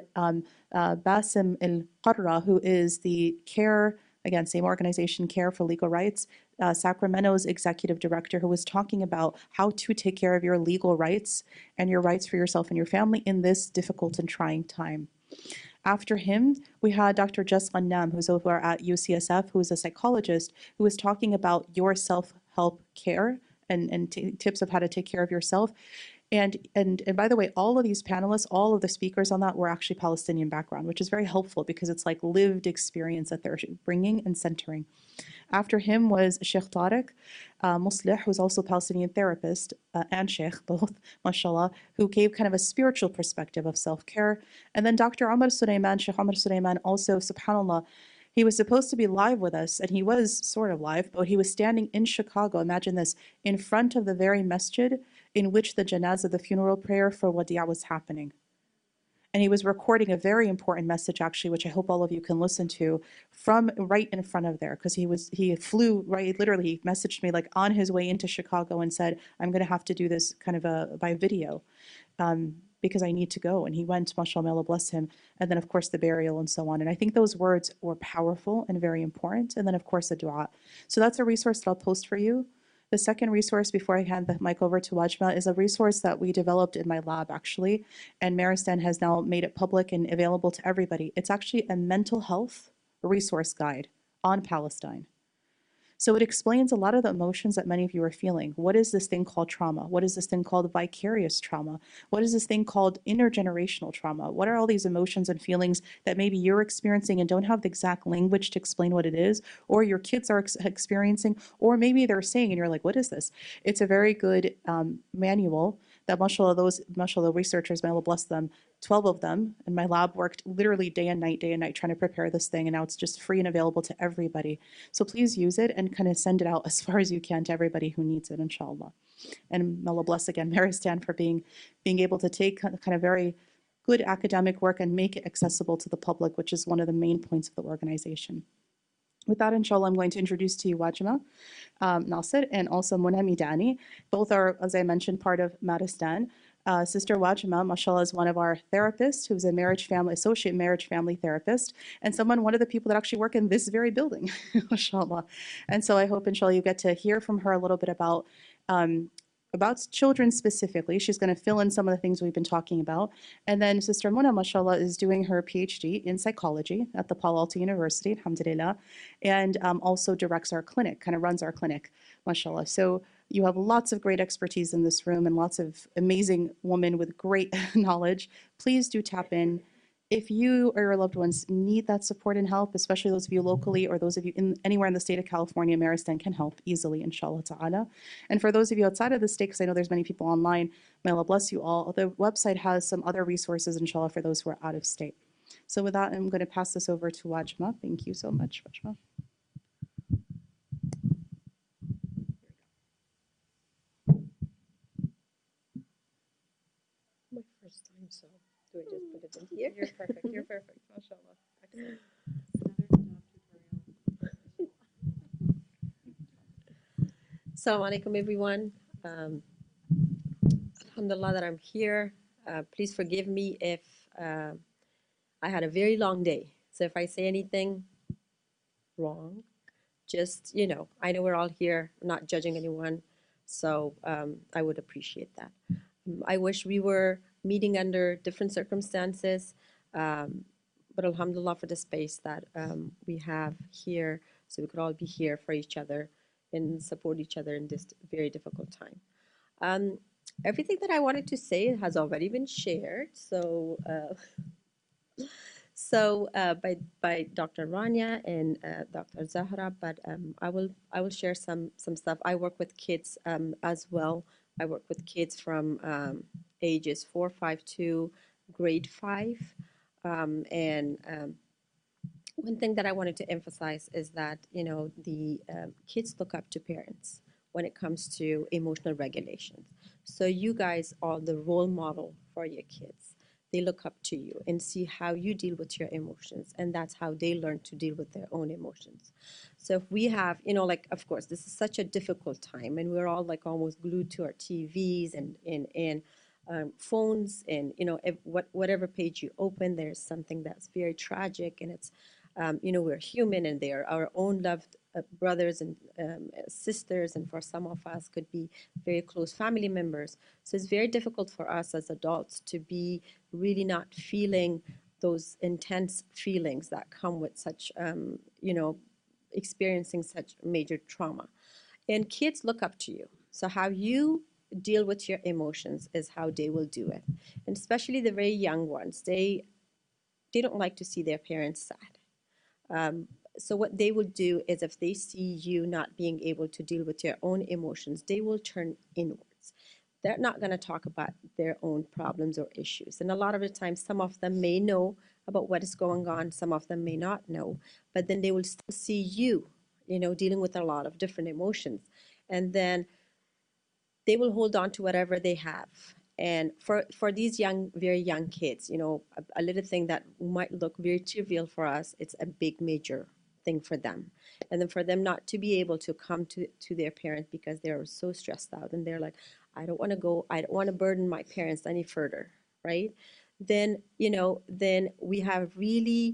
Basim El-Qarra, who is the CARE, again, same organization, CARE for Legal Rights, Sacramento's executive director, who was talking about how to take care of your legal rights and your rights for yourself and your family in this difficult and trying time. After him, we had Dr. Jess Ghannam, who's over at UCSF, who is a psychologist, who was talking about your self-help care and tips of how to take care of yourself. And by the way, all of these panelists, all of the speakers on that were actually Palestinian background, which is very helpful because it's like lived experience that they're bringing and centering. After him was Sheikh Tariq Muslih, who's also a Palestinian therapist, and Sheikh, both, mashallah, who gave kind of a spiritual perspective of self-care. And then Dr. Omar Sulaiman, Sheikh Omar Sulaiman, also, subhanAllah, he was supposed to be live with us, and he was sort of live, but he was standing in Chicago, imagine this, in front of the very masjid in which the janazah, the funeral prayer for Wadi'a, was happening. And he was recording a very important message, actually, which I hope all of you can listen to, from right in front of there, because he flew right, literally, he messaged me like on his way into Chicago and said, I'm going to have to do this kind of by video, because I need to go. And he went, mashallah, may Allah bless him. And then, of course, the burial and so on. And I think those words were powerful and very important. And then, of course, the dua. So that's a resource that I'll post for you. The second resource, before I hand the mic over to Wajma, is a resource that we developed in my lab, actually. And Maristan has now made it public and available to everybody. It's actually a mental health resource guide on Palestine. So it explains a lot of the emotions that many of you are feeling. What is this thing called trauma? What is this thing called vicarious trauma? What is this thing called intergenerational trauma? What are all these emotions and feelings that maybe you're experiencing and don't have the exact language to explain what it is, or your kids are experiencing, or maybe they're saying, and you're like, what is this? It's a very good manual that, mashallah, researchers, may Allah bless them, 12 of them in my lab worked literally day and night, trying to prepare this thing. And now it's just free and available to everybody. So please use it and kind of send it out as far as you can to everybody who needs it, inshallah. And may Allah bless again Maristan for being able to take kind of very good academic work and make it accessible to the public, which is one of the main points of the organization. With that, inshallah, I'm going to introduce to you Wajma Nasser and also Muna Midani. Both are, as I mentioned, part of Maristan. Sister Wajma, mashallah, is one of our therapists who's a associate marriage family therapist, and one of the people that actually work in this very building, mashallah. And so I hope, inshallah, you get to hear from her a little bit about children specifically. She's going to fill in some of the things we've been talking about. And then Sister Muna, mashallah, is doing her PhD in psychology at the Palo Alto University, alhamdulillah, and also directs our clinic, kind of runs our clinic, mashallah. So you have lots of great expertise in this room and lots of amazing women with great knowledge. Please do tap in. If you or your loved ones need that support and help, especially those of you locally or those of you anywhere in the state of California, Maristan can help easily, inshallah ta'ala. And for those of you outside of the state, because I know there's many people online, may Allah bless you all, the website has some other resources, inshallah, for those who are out of state. So with that, I'm going to pass this over to Wajma. Thank you so much, Wajma. My first time, so do I just put it in here? You're perfect. You're perfect. MashaAllah. Excellent. Assalamu alaikum, everyone. Alhamdulillah that I'm here. Please forgive me if I had a very long day. So if I say anything wrong, just, I know we're all here, not judging anyone. So I would appreciate that. I wish we were meeting under different circumstances, but alhamdulillah for the space that we have here, so we could all be here for each other and support each other in this very difficult time. Everything that I wanted to say has already been shared, so by Dr. Rania and Dr. Zahra, but I will share some stuff. I work with kids as well. I work with kids from ages 4, 5 to grade 5. And one thing that I wanted to emphasize is that, the kids look up to parents when it comes to emotional regulation. So you guys are the role model for your kids. They look up to you and see how you deal with your emotions, and that's how they learn to deal with their own emotions. So if we have, of course, this is such a difficult time, and we're all like almost glued to our TVs and phones, and whatever page you open, there's something that's very tragic, and it's we're human, and they are our own loved brothers and sisters, and for some of us could be very close family members. So it's very difficult for us as adults to be really not feeling those intense feelings that come with such, experiencing such major trauma. And kids look up to you. So how you deal with your emotions is how they will do it. And especially the very young ones, they don't like to see their parents sad. So what they will do is, if they see you not being able to deal with your own emotions, they will turn inwards. They're not going to talk about their own problems or issues. And a lot of the time, some of them may know about what is going on, some of them may not know, but then they will still see you, dealing with a lot of different emotions. And then they will hold on to whatever they have. And for these young, very young kids, you know, a little thing that might look very trivial for us, it's a big, major thing for them. And then for them not to be able to come to their parent because they're so stressed out and they're like, I don't want to go, I don't want to burden my parents any further, right? Then, you know, then we have really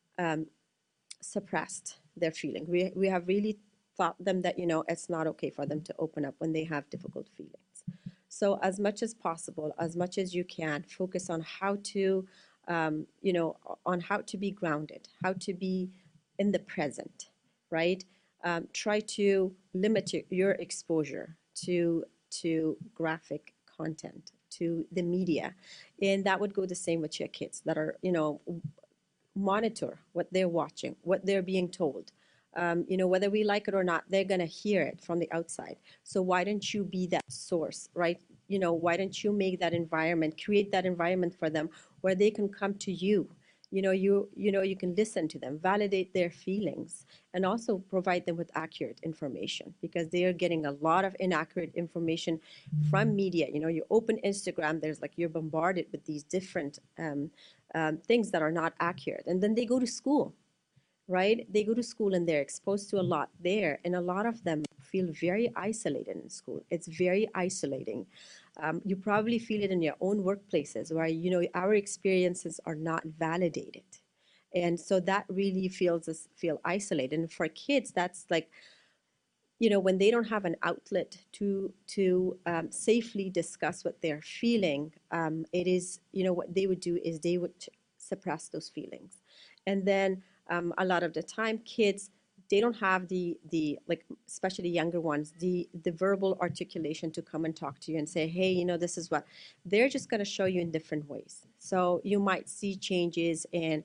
suppressed their feeling. We have really taught them that, you know, it's not okay for them to open up when they have difficult feelings. So as much as possible, as much as you can, focus on how to, you know, on how to be grounded, how to be in the present, right? Try to limit your exposure to graphic content, to the media, and that would go the same with your kids that are, you know, monitor what they're watching, what they're being told. You know, whether we like it or not, they're going to hear it from the outside. So why don't you be that source, right? You know, why don't you make that environment, create that environment for them where they can come to you? You know, you can listen to them, validate their feelings, and also provide them with accurate information because they are getting a lot of inaccurate information from media. You know, you open Instagram, there's like you're bombarded with these different things that are not accurate, and then they go to school, right? They go to school and they're exposed to a lot there, and a lot of them feel very isolated in school. It's very isolating. You probably feel it in your own workplaces where, you know, our experiences are not validated. And so that really feel isolated. And for kids, that's like, you know, when they don't have an outlet to safely discuss what they're feeling, it is, you know, what they would do is they would suppress those feelings. And then a lot of the time, kids, they don't have the like, especially younger ones, the verbal articulation to come and talk to you and say, hey, you know, this is what. They're just going to show you in different ways. So you might see changes in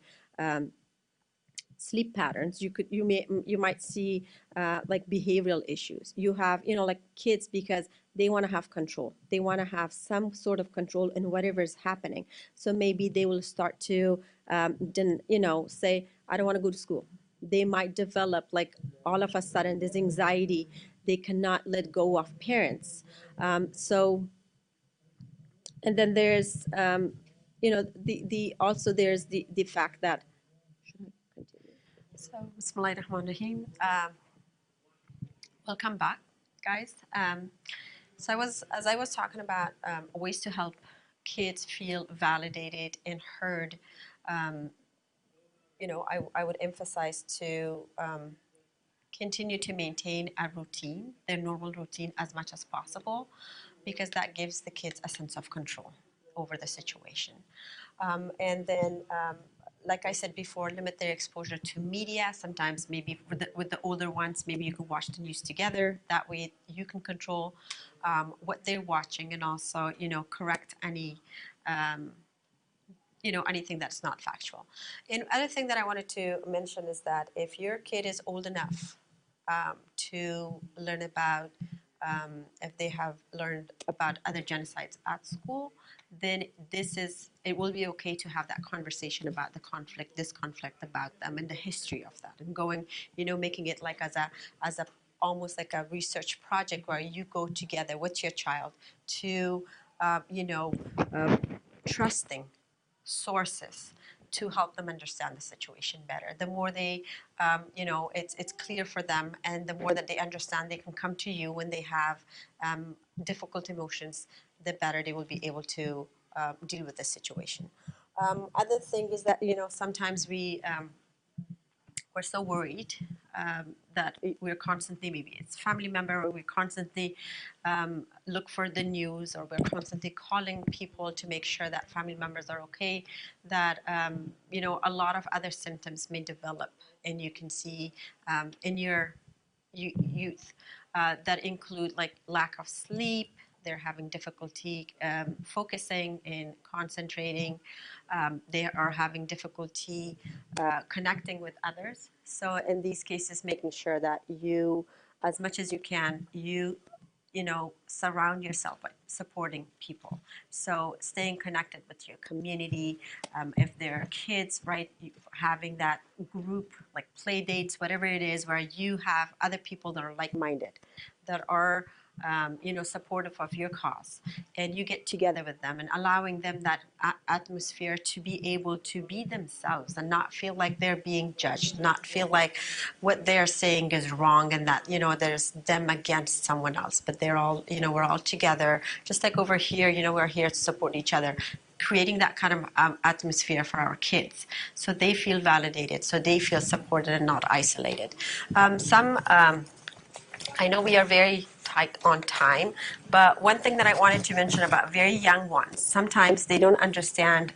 sleep patterns. You might see like behavioral issues. You have, you know, like kids, because they want to have control. They want to have some sort of control in whatever is happening. So maybe they will start to then, you know, say, I don't want to go to school. They might develop like all of a sudden this anxiety. They cannot let go of parents. So, and then there's you know, the also there's the fact that. So, Bismillahirrahmanirrahim. Welcome back, guys. So as I was talking about ways to help kids feel validated and heard, you know, I would emphasize to continue to maintain a routine, their normal routine, as much as possible, because that gives the kids a sense of control over the situation. And then, like I said before, limit their exposure to media. Sometimes maybe with the older ones, maybe you can watch the news together. That way you can control what they're watching, and also, you know, correct any, you know, anything that's not factual. And other thing that I wanted to mention is that if your kid is old enough to learn about, if they have learned about other genocides at school, then it will be okay to have that conversation about the conflict, this conflict about them, and the history of that, and going, you know, making it like as a almost like a research project where you go together with your child to, you know, trusting sources to help them understand the situation better. The more they, you know, it's clear for them, and the more that they understand, they can come to you when they have difficult emotions, the better they will be able to deal with the situation. Other thing is that, you know, sometimes we're so worried that we're constantly, maybe it's family member, or we constantly look for the news, or we're constantly calling people to make sure that family members are okay, that, you know, a lot of other symptoms may develop, and you can see in your youth that include like lack of sleep. They're having difficulty focusing and concentrating. They are having difficulty connecting with others. So in these cases, making sure that you, as much as you can, you know, surround yourself with supporting people. So staying connected with your community. If there are kids, right, having that group, like play dates, whatever it is, where you have other people that are like-minded, that are supportive of your cause, and you get together with them and allowing them that atmosphere to be able to be themselves and not feel like they're being judged, not feel like what they're saying is wrong and that, there's them against someone else, but they're all, we're all together, just like over here, we're here to support each other, creating that kind of atmosphere for our kids so they feel validated, so they feel supported and not isolated. I know we are very tight on time, but one thing that I wanted to mention about very young ones, sometimes they don't understand,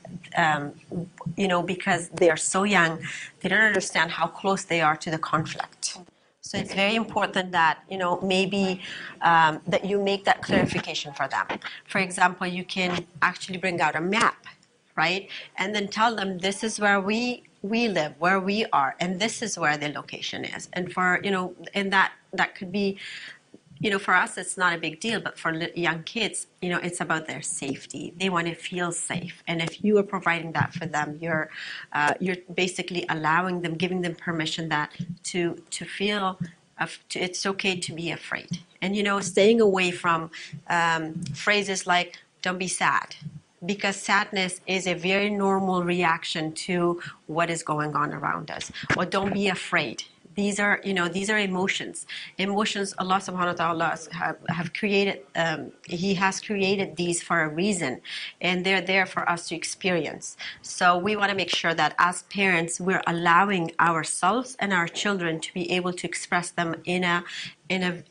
because they are so young, they don't understand how close they are to the conflict. So it's very important that, maybe that you make that clarification for them. For example, you can actually bring out a map, right? And then tell them this is where we live, where we are, and this is where the location is. And for, and that could be, for us, it's not a big deal, but for young kids, it's about their safety. They want to feel safe. And if you are providing that for them, you're basically allowing them, giving them permission that to feel it's okay to be afraid. And, staying away from phrases like, don't be sad. Because sadness is a very normal reaction to what is going on around us. Or don't be afraid. These are emotions. Emotions, Allah subhanahu wa ta'ala have created, He has created these for a reason. And they're there for us to experience. So we want to make sure that as parents, we're allowing ourselves and our children to be able to express them in an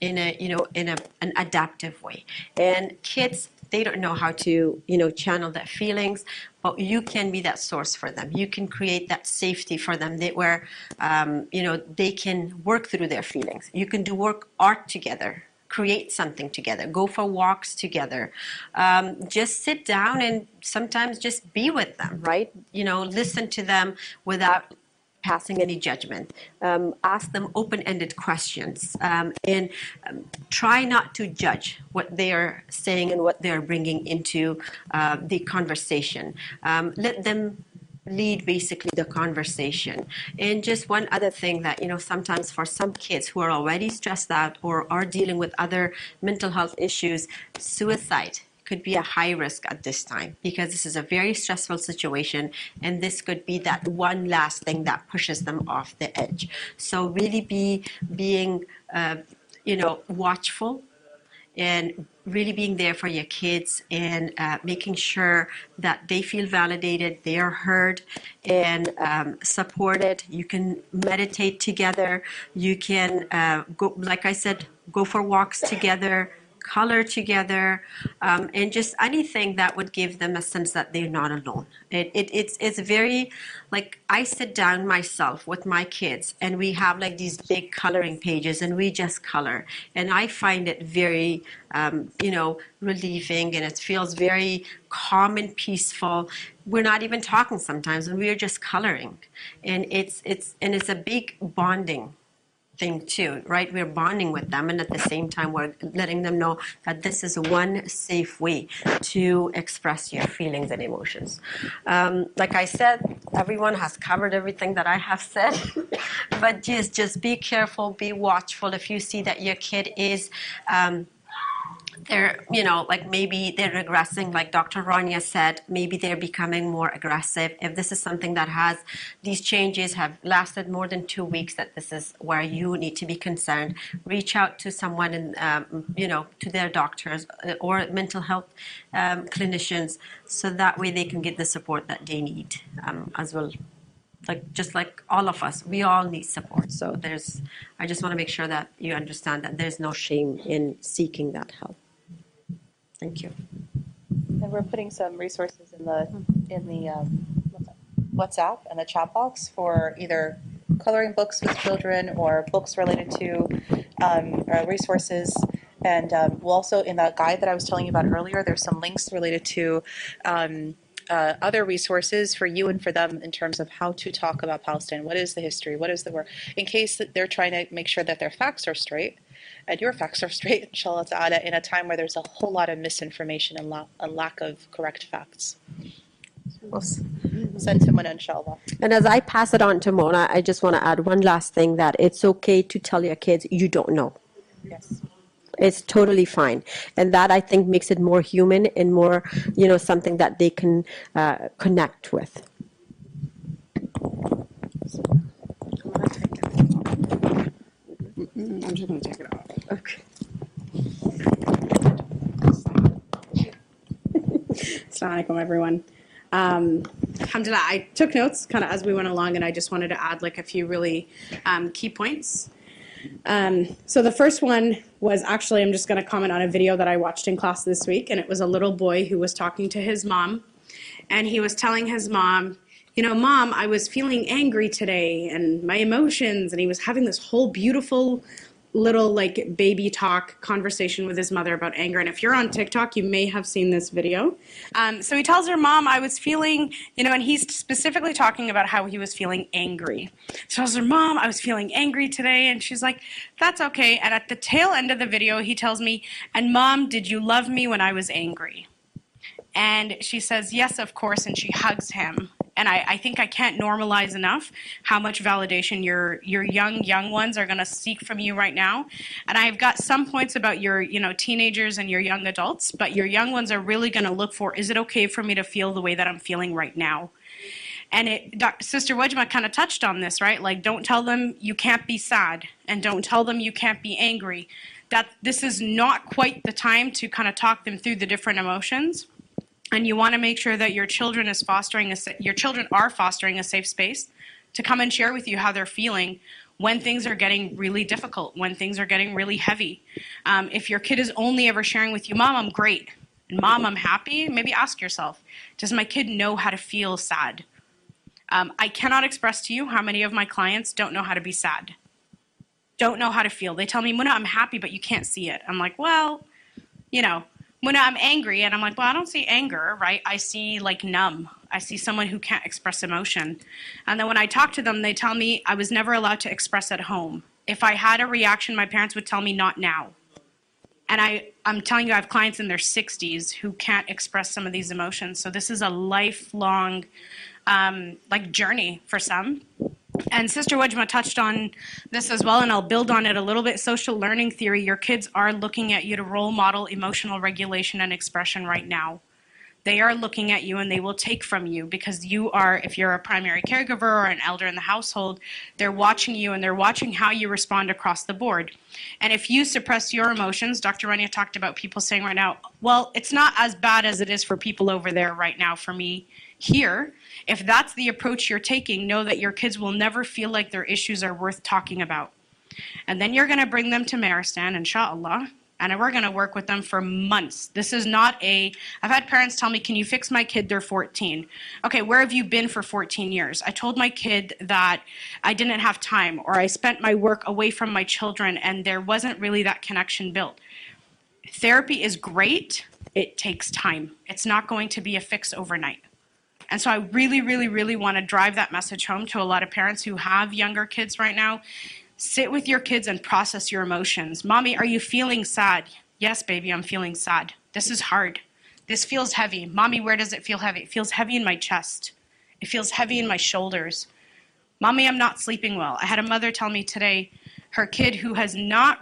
adaptive way. And kids, they don't know how to, channel their feelings, but you can be that source for them. You can create that safety for them where, they can work through their feelings. You can do art together, create something together, go for walks together. Just sit down and sometimes just be with them, right? Listen to them without passing any judgment. Ask them open-ended questions, and try not to judge what they are saying and what they're bringing into the conversation. Let them lead basically the conversation. And just one other thing that, sometimes for some kids who are already stressed out or are dealing with other mental health issues, suicide could be a high risk at this time because this is a very stressful situation, and this could be that one last thing that pushes them off the edge. So really being watchful and really being there for your kids and making sure that they feel validated, they are heard and supported. You can meditate together. You can go, like I said, go for walks together, color together, and just anything that would give them a sense that they're not alone. It's very, like, I sit down myself with my kids and we have like these big coloring pages and we just color. And I find it very, relieving, and it feels very calm and peaceful. We're not even talking sometimes and we're just coloring. And it's a big bonding thing too, right? We're bonding with them, and at the same time we're letting them know that this is one safe way to express your feelings and emotions. Like I said, everyone has covered everything that I have said, but just be careful, be watchful. If you see that your kid is they're, like maybe they're regressing, like Dr. Rania said, maybe they're becoming more aggressive. If this is something that these changes have lasted more than 2 weeks, that this is where you need to be concerned, reach out to someone and, to their doctors or mental health clinicians, so that way they can get the support that they need as well. Just like all of us, we all need support. So I just want to make sure that you understand that there's no shame in seeking that help. Thank you. And we're putting some resources in the WhatsApp and the chat box for either coloring books with children or books related to resources. And we'll also, in that guide that I was telling you about earlier, there's some links related to other resources for you and for them in terms of how to talk about Palestine. What is the history? What is the war? In case that they're trying to make sure that their facts are straight, and your facts are straight, inshallah ta'ala, in a time where there's a whole lot of misinformation and a lack of correct facts. Send to Mona, inshallah. And as I pass it on to Mona, I just want to add one last thing, that it's okay to tell your kids you don't know. Yes. It's totally fine. And that, I think, makes it more human and more, something that they can connect with. I'm just going to take it off. Okay. Assalamu alaikum, everyone. Alhamdulillah, I took notes kind of as we went along, and I just wanted to add like a few really key points. So the first one was actually, I'm just going to comment on a video that I watched in class this week, and it was a little boy who was talking to his mom, and he was telling his mom, Mom, I was feeling angry today and my emotions, and he was having this whole beautiful little like baby talk conversation with his mother about anger. And if you're on TikTok, you may have seen this video. So he tells her, Mom, I was feeling, and he's specifically talking about how he was feeling angry. So he tells her, Mom, I was feeling angry today. And she's like, that's okay. And at the tail end of the video, he tells me, and Mom, did you love me when I was angry? And she says, yes, of course. And she hugs him. And I think I can't normalize enough how much validation your young ones are going to seek from you right now. And I've got some points about your teenagers and your young adults, but your young ones are really going to look for, is it okay for me to feel the way that I'm feeling right now? And Sister Wajma kind of touched on this, right? Like, don't tell them you can't be sad, and don't tell them you can't be angry. That this is not quite the time to kind of talk them through the different emotions. And you want to make sure that your children are fostering a safe space to come and share with you how they're feeling when things are getting really difficult, when things are getting really heavy. If your kid is only ever sharing with you, Mom, I'm great, and Mom, I'm happy, maybe ask yourself, does my kid know how to feel sad? I cannot express to you how many of my clients don't know how to be sad, don't know how to feel. They tell me, Muna, I'm happy, but you can't see it. I'm like, well, Muna, I'm angry, and I'm like, well, I don't see anger, right? I see like numb. I see someone who can't express emotion. And then when I talk to them, they tell me I was never allowed to express at home. If I had a reaction, my parents would tell me not now. And I'm telling you, I have clients in their 60s who can't express some of these emotions. So this is a lifelong journey for some. And Sister Wajma touched on this as well, and I'll build on it a little bit. Social learning theory, your kids are looking at you to role model emotional regulation and expression right now. They are looking at you, and they will take from you because you are, if you're a primary caregiver or an elder in the household, they're watching you, and they're watching how you respond across the board. And if you suppress your emotions, Dr. Rania talked about people saying right now, well, it's not as bad as it is for people over there right now for me here. If that's the approach you're taking, know that your kids will never feel like their issues are worth talking about. And then you're going to bring them to Maristan, inshallah, and we're going to work with them for months. This is not I've had parents tell me, can you fix my kid? They're 14. Okay, where have you been for 14 years? I told my kid that I didn't have time, or I spent my work away from my children, and there wasn't really that connection built. Therapy is great. It takes time. It's not going to be a fix overnight. And so I really, really, really want to drive that message home to a lot of parents who have younger kids right now. Sit with your kids and process your emotions. Mommy, are you feeling sad? Yes, baby, I'm feeling sad. This is hard. This feels heavy. Mommy, where does it feel heavy? It feels heavy in my chest. It feels heavy in my shoulders. Mommy, I'm not sleeping well. I had a mother tell me today, her kid who has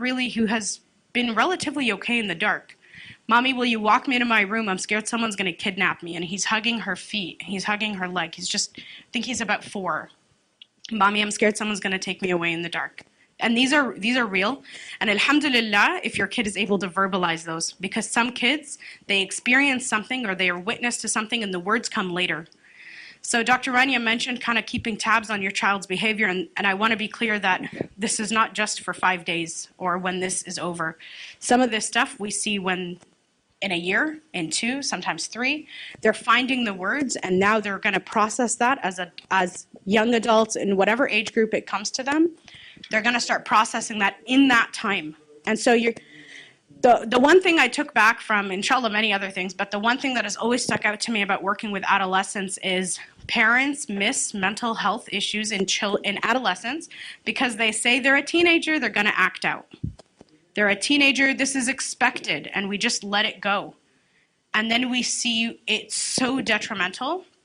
been relatively okay in the dark. Mommy, will you walk me into my room? I'm scared someone's going to kidnap me. And he's hugging her feet. He's hugging her leg. I think he's about 4. Mommy, I'm scared someone's going to take me away in the dark. And these are real. And alhamdulillah, if your kid is able to verbalize those. Because some kids, they experience something or they are witness to something and the words come later. So Dr. Rania mentioned kind of keeping tabs on your child's behavior. And I want to be clear that this is not just for 5 days or when this is over. Some of this stuff we see when in a year, in 2, sometimes 3, they're finding the words, and now they're going to process that as young adults in whatever age group it comes to them. They're going to start processing that in that time. And so the one thing I took back from, inshallah, many other things, but the one thing that has always stuck out to me about working with adolescents is parents miss mental health issues in adolescence because they say they're a teenager, they're going to act out. They're a teenager, this is expected, and we just let it go. And then we see it's so detrimental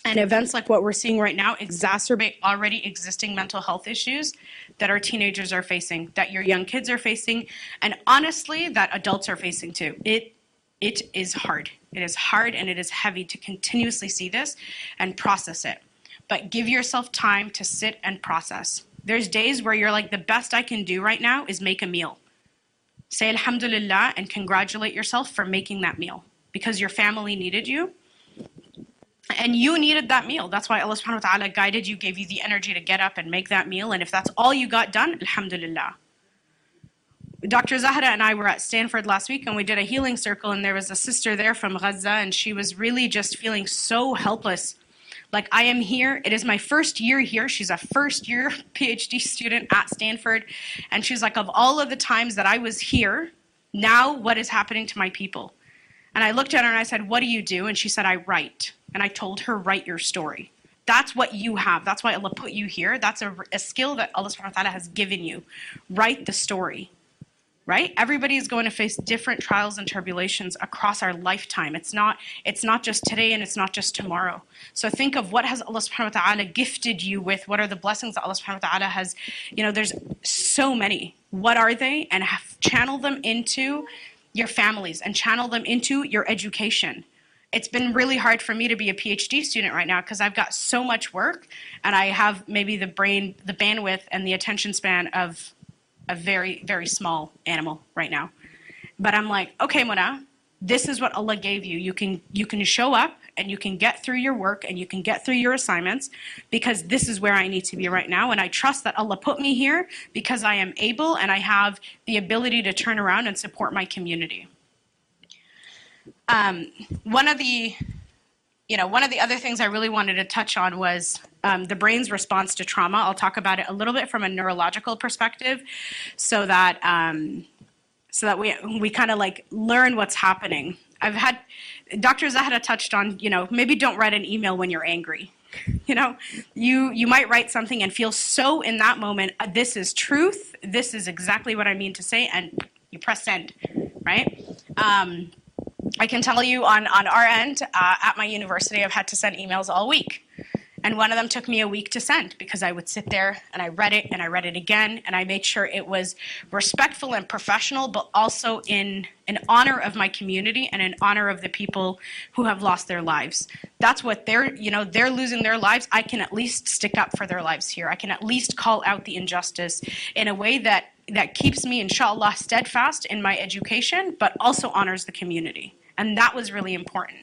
And events like what we're seeing right now exacerbate already existing mental health issues that our teenagers are facing, that your young kids are facing, and honestly, that adults are facing too. It is hard. It is hard and it is heavy to continuously see this and process it. But give yourself time to sit and process. There's days where you're like, the best I can do right now is make a meal. Say alhamdulillah and congratulate yourself for making that meal because your family needed you. And you needed that meal. That's why Allah subhanahu wa ta'ala guided you, gave you the energy to get up and make that meal. And if that's all you got done, alhamdulillah. Dr. Zahra and I were at Stanford last week and we did a healing circle and there was a sister there from Gaza and she was really just feeling so helpless. Like, I am here. It is my first year here. She's a first year PhD student at Stanford. And she's like, of all of the times that I was here, now what is happening to my people? And I looked at her and I said, what do you do? And she said, I write. And I told her, write your story. That's what you have. That's why Allah put you here. That's a skill that Allah subhanahu wa ta'ala has given you. Write the story, right? Everybody is going to face different trials and tribulations across our lifetime. It's not just today and it's not just tomorrow. So think of what has Allah subhanahu wa ta'ala gifted you with. What are the blessings that Allah subhanahu wa ta'ala has, there's so many. What are they? And channel them into your families and channel them into your education. It's been really hard for me to be a PhD student right now because I've got so much work and I have maybe the bandwidth and the attention span of a very, very small animal right now. But I'm like, okay, Mona, this is what Allah gave you. You can show up and you can get through your work and you can get through your assignments because this is where I need to be right now. And I trust that Allah put me here because I am able and I have the ability to turn around and support my community. One of the other things I really wanted to touch on was the brain's response to trauma. I'll talk about it a little bit from a neurological perspective so that we kind of like learn what's happening. I've had, Dr. Zahra touched on, maybe don't write an email when you're angry. You might write something and feel so in that moment, this is truth, this is exactly what I mean to say, and you press send, right? I can tell you on our end, at my university, I've had to send emails all week. And one of them took me a week to send because I would sit there and I read it and I read it again and I made sure it was respectful and professional, but also in honor of my community and in honor of the people who have lost their lives. That's what they're losing their lives. I can at least stick up for their lives here. I can at least call out the injustice in a way that keeps me, inshallah, steadfast in my education, but also honors the community. And that was really important.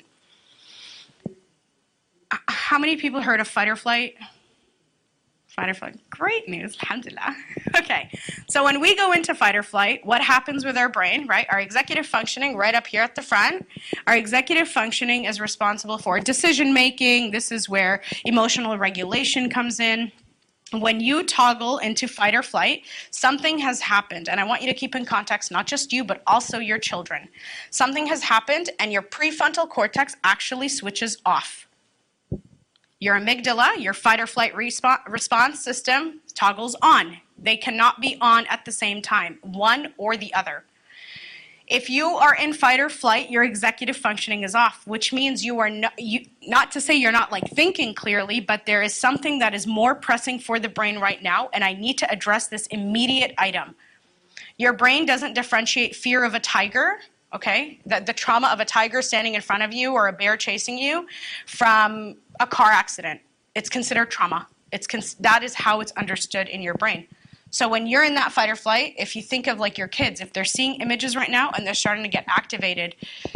How many people heard of fight or flight? Fight or flight. Great news, alhamdulillah. Okay, so when we go into fight or flight, what happens with our brain, right? Our executive functioning right up here at the front. Our executive functioning is responsible for decision making. This is where emotional regulation comes in. When you toggle into fight or flight, something has happened. And I want you to keep in context, not just you, but also your children. Something has happened and your prefrontal cortex actually switches off. Your amygdala, your fight or flight response system, toggles on. They cannot be on at the same time, one or the other. If you are in fight or flight, your executive functioning is off, which means you are not to say you're not like thinking clearly, but there is something that is more pressing for the brain right now, and I need to address this immediate item. Your brain doesn't differentiate fear of a tiger, okay, the trauma of a tiger standing in front of you or a bear chasing you from a car accident. It's considered trauma. That is how it's understood in your brain. So when you're in that fight or flight, if you think of like your kids, if they're seeing images right now and they're starting to get activated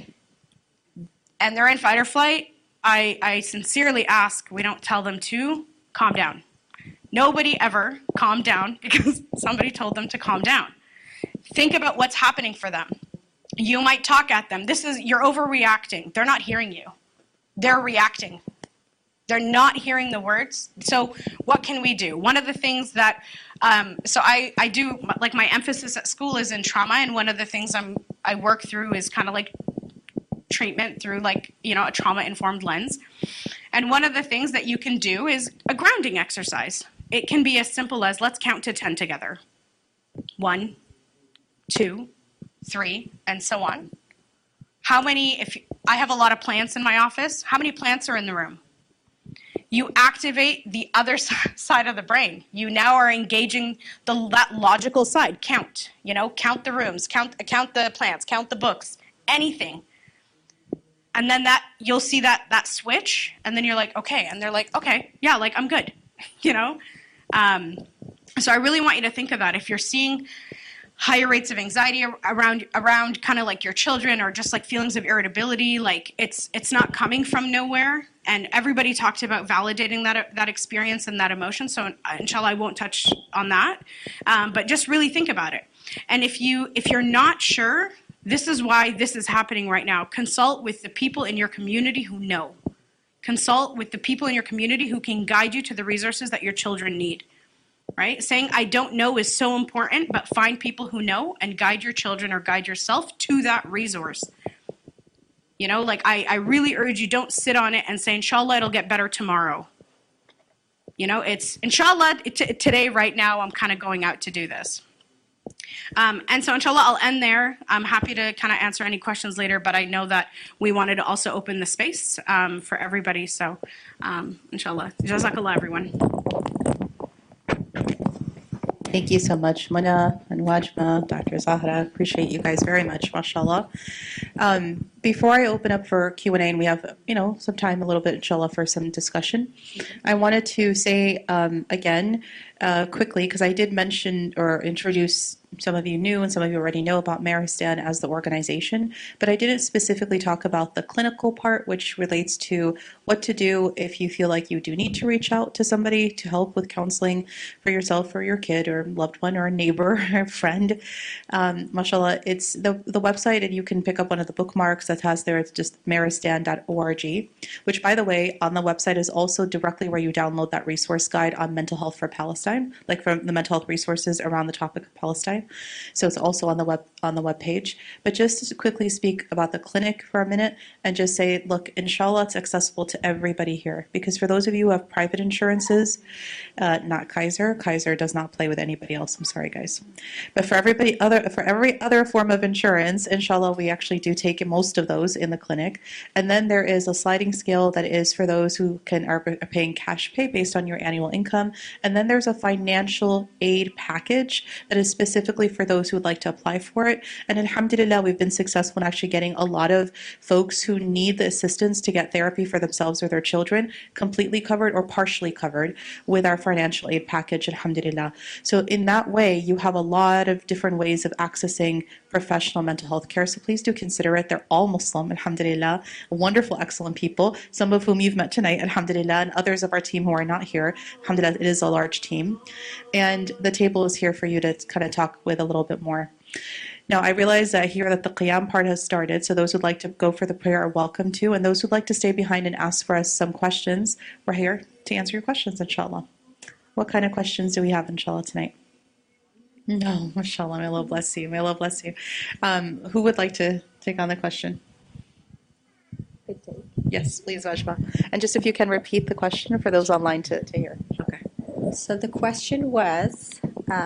and they're in fight or flight, I sincerely ask, we don't tell them to calm down. Nobody ever calmed down because somebody told them to calm down. Think about what's happening for them. You might talk at them. You're overreacting. They're not hearing you. They're reacting. They're not hearing the words. So what can we do? One of the things that, so I do, like my emphasis at school is in trauma, and one of the things I work through is kind of like treatment through like, a trauma-informed lens. And one of the things that you can do is a grounding exercise. It can be as simple as, let's count to 10 together. 1, 2, 3, and so on. How many, I have a lot of plants in my office, how many plants are in the room? you activate the other side of the brain. You now are engaging that logical side. Count, count the rooms, count the plants, count the books, anything. And then you'll see that switch, and then you're like, okay, and they're like, okay, yeah, like I'm good, So I really want you to think of that. If you're seeing higher rates of anxiety around kind of like your children, or just like feelings of irritability, like it's not coming from nowhere. And everybody talked about validating that experience and that emotion. So inshallah, I won't touch on that, but just really think about it. And if you're not sure, this is why this is happening right now. Consult with the people in your community who know. Consult with the people in your community who can guide you to the resources that your children need. Right? Saying I don't know is so important, but find people who know and guide your children or guide yourself to that resource. Like I really urge you, don't sit on it and say, inshallah, it'll get better tomorrow. It's inshallah, today, right now, I'm kind of going out to do this. And so inshallah, I'll end there. I'm happy to kind of answer any questions later, but I know that we wanted to also open the space for everybody. So inshallah, jazakallah, everyone. Thank you so much, Muna and Wajma, Dr. Zahra. Appreciate you guys very much, mashallah. Before I open up for Q&A, and we have, some time, a little bit, inshallah, for some discussion, I wanted to say again, quickly, because I did mention or introduce, some of you knew and some of you already know about Meristan as the organization, but I didn't specifically talk about the clinical part, which relates to what to do if you feel like you do need to reach out to somebody to help with counseling for yourself or your kid or loved one or a neighbor or a friend. Mashallah, it's the website, and you can pick up one of the bookmarks that has there. It's just meristan.org, which, by the way, on the website is also directly where you download that resource guide on mental health for Palestine, like from the mental health resources around the topic of Palestine. So it's also on the web page. But just to quickly speak about the clinic for a minute and just say, look, inshallah, it's accessible to everybody here. Because for those of you who have private insurances, not Kaiser does not play with anybody else. I'm sorry, guys. But for every other form of insurance, inshallah, we actually do take most of those in the clinic. And then there is a sliding scale that is for those who are paying cash pay based on your annual income. And then there's a financial aid package that is specifically for those who would like to apply for it. And alhamdulillah, we've been successful in actually getting a lot of folks who need the assistance to get therapy for themselves or their children completely covered or partially covered with our financial aid package, alhamdulillah. So in that way, you have a lot of different ways of accessing professional mental health care. So please do consider it. They're all Muslim, alhamdulillah. Wonderful, excellent people, some of whom you've met tonight, alhamdulillah, and others of our team who are not here. Alhamdulillah, it is a large team. And the table is here for you to kind of talk with a little bit more. Now, I realize that here that the Qiyam part has started, so those who'd like to go for the prayer are welcome to, and those who'd like to stay behind and ask for us some questions, we're here to answer your questions, inshallah. What kind of questions do we have, inshallah, tonight? No, mashallah, may Allah bless you, may Allah bless you. Who would like to take on the question? Yes, please, Wajma. And just if you can repeat the question for those online to hear. Okay. So the question was,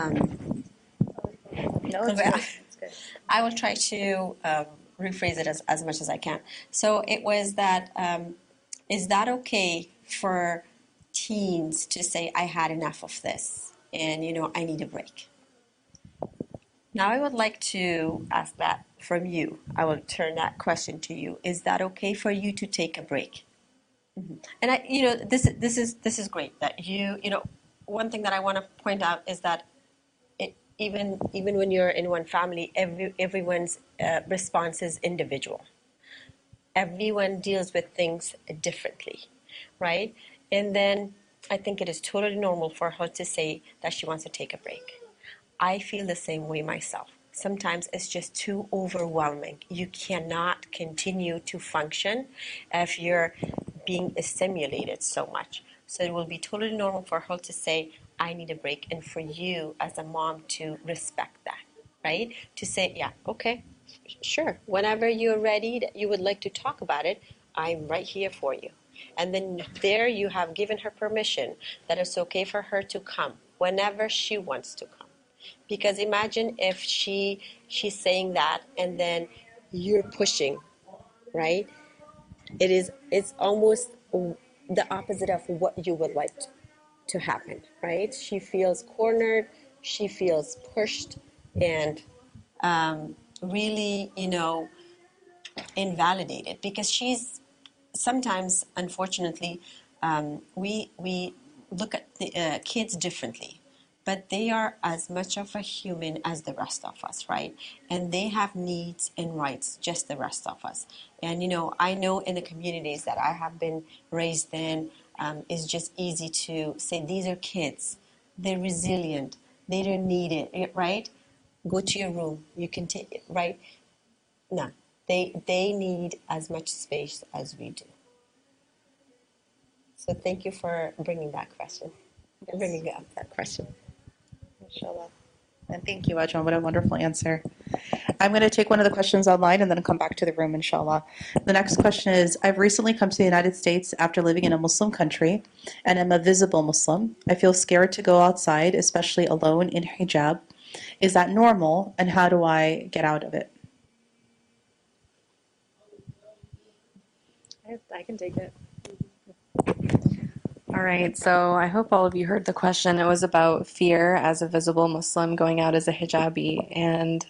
No, it's good. I will try to rephrase it as much as I can. So it was that, is that okay for teens to say, I had enough of this and, I need a break? Now I would like to ask that from you. I will turn that question to you. Is that okay for you to take a break? Mm-hmm. And this is great that one thing that I want to point out is that even when you're in one family, everyone's response is individual. Everyone deals with things differently, right? And then I think it is totally normal for her to say that she wants to take a break. I feel the same way myself. Sometimes it's just too overwhelming. You cannot continue to function if you're being stimulated so much. So it will be totally normal for her to say, I need a break, and for you as a mom to respect that, right? To say, yeah, okay, sure. Whenever you're ready, that you would like to talk about it, I'm right here for you. And then there you have given her permission that it's okay for her to come whenever she wants to come. Because imagine if she's saying that and then you're pushing, right? It's almost the opposite of what you would like to happen, right? She feels cornered, she feels pushed, and really, invalidated, because she's sometimes, unfortunately, we look at the kids differently, but they are as much of a human as the rest of us, right? And they have needs and rights, just the rest of us. And I know in the communities that I have been raised in, it's just easy to say these are kids, they're resilient, they don't need it, right? Go to your room, you can take it, right? No, they need as much space as we do. So thank you for bringing that question, bringing up that question. Inshallah. And thank you, Ajwan. What a wonderful answer. I'm going to take one of the questions online and then come back to the room, inshallah. The next question is, I've recently come to the United States after living in a Muslim country, and I'm a visible Muslim. I feel scared to go outside, especially alone in hijab. Is that normal, and how do I get out of it? I can take it. All right, so I hope all of you heard the question. It was about fear as a visible Muslim going out as a hijabi, and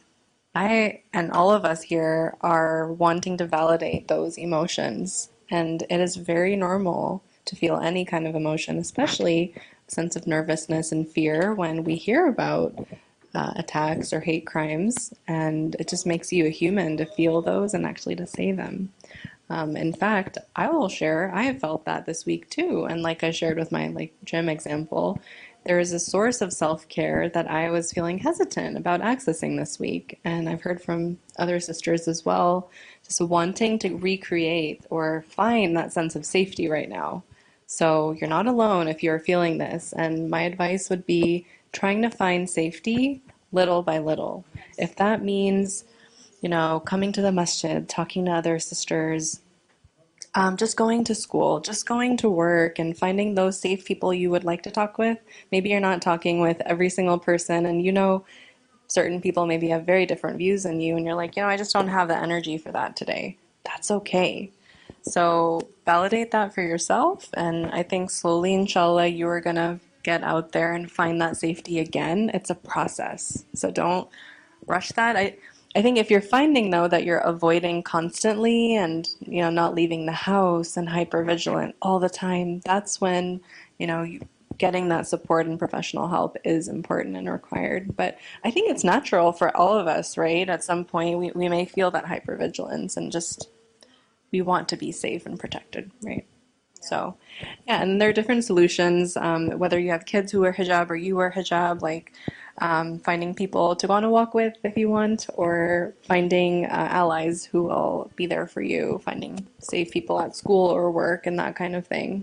I and all of us here are wanting to validate those emotions, and it is very normal to feel any kind of emotion, especially a sense of nervousness and fear when we hear about attacks or hate crimes, and it just makes you a human to feel those and actually to say them. In fact, I will share, I have felt that this week too. And like I shared with my gym example, there is a source of self-care that I was feeling hesitant about accessing this week. And I've heard from other sisters as well, just wanting to recreate or find that sense of safety right now. So you're not alone if you're feeling this. And my advice would be trying to find safety little by little. If that means coming to the masjid, talking to other sisters, just going to school, just going to work, and finding those safe people you would like to talk with. Maybe you're not talking with every single person, and certain people maybe have very different views than you, and you're like, I just don't have the energy for that today. That's okay. So validate that for yourself, and I think slowly, inshallah, you are going to get out there and find that safety again. It's a process, so don't rush that. I think if you're finding, though, that you're avoiding constantly and, not leaving the house and hypervigilant all the time, that's when, getting that support and professional help is important and required. But I think it's natural for all of us, right? At some point, we may feel that hypervigilance and just we want to be safe and protected, right? So, yeah, and there are different solutions, whether you have kids who wear hijab or you wear hijab, finding people to go on a walk with if you want, or finding allies who will be there for you, finding safe people at school or work and that kind of thing.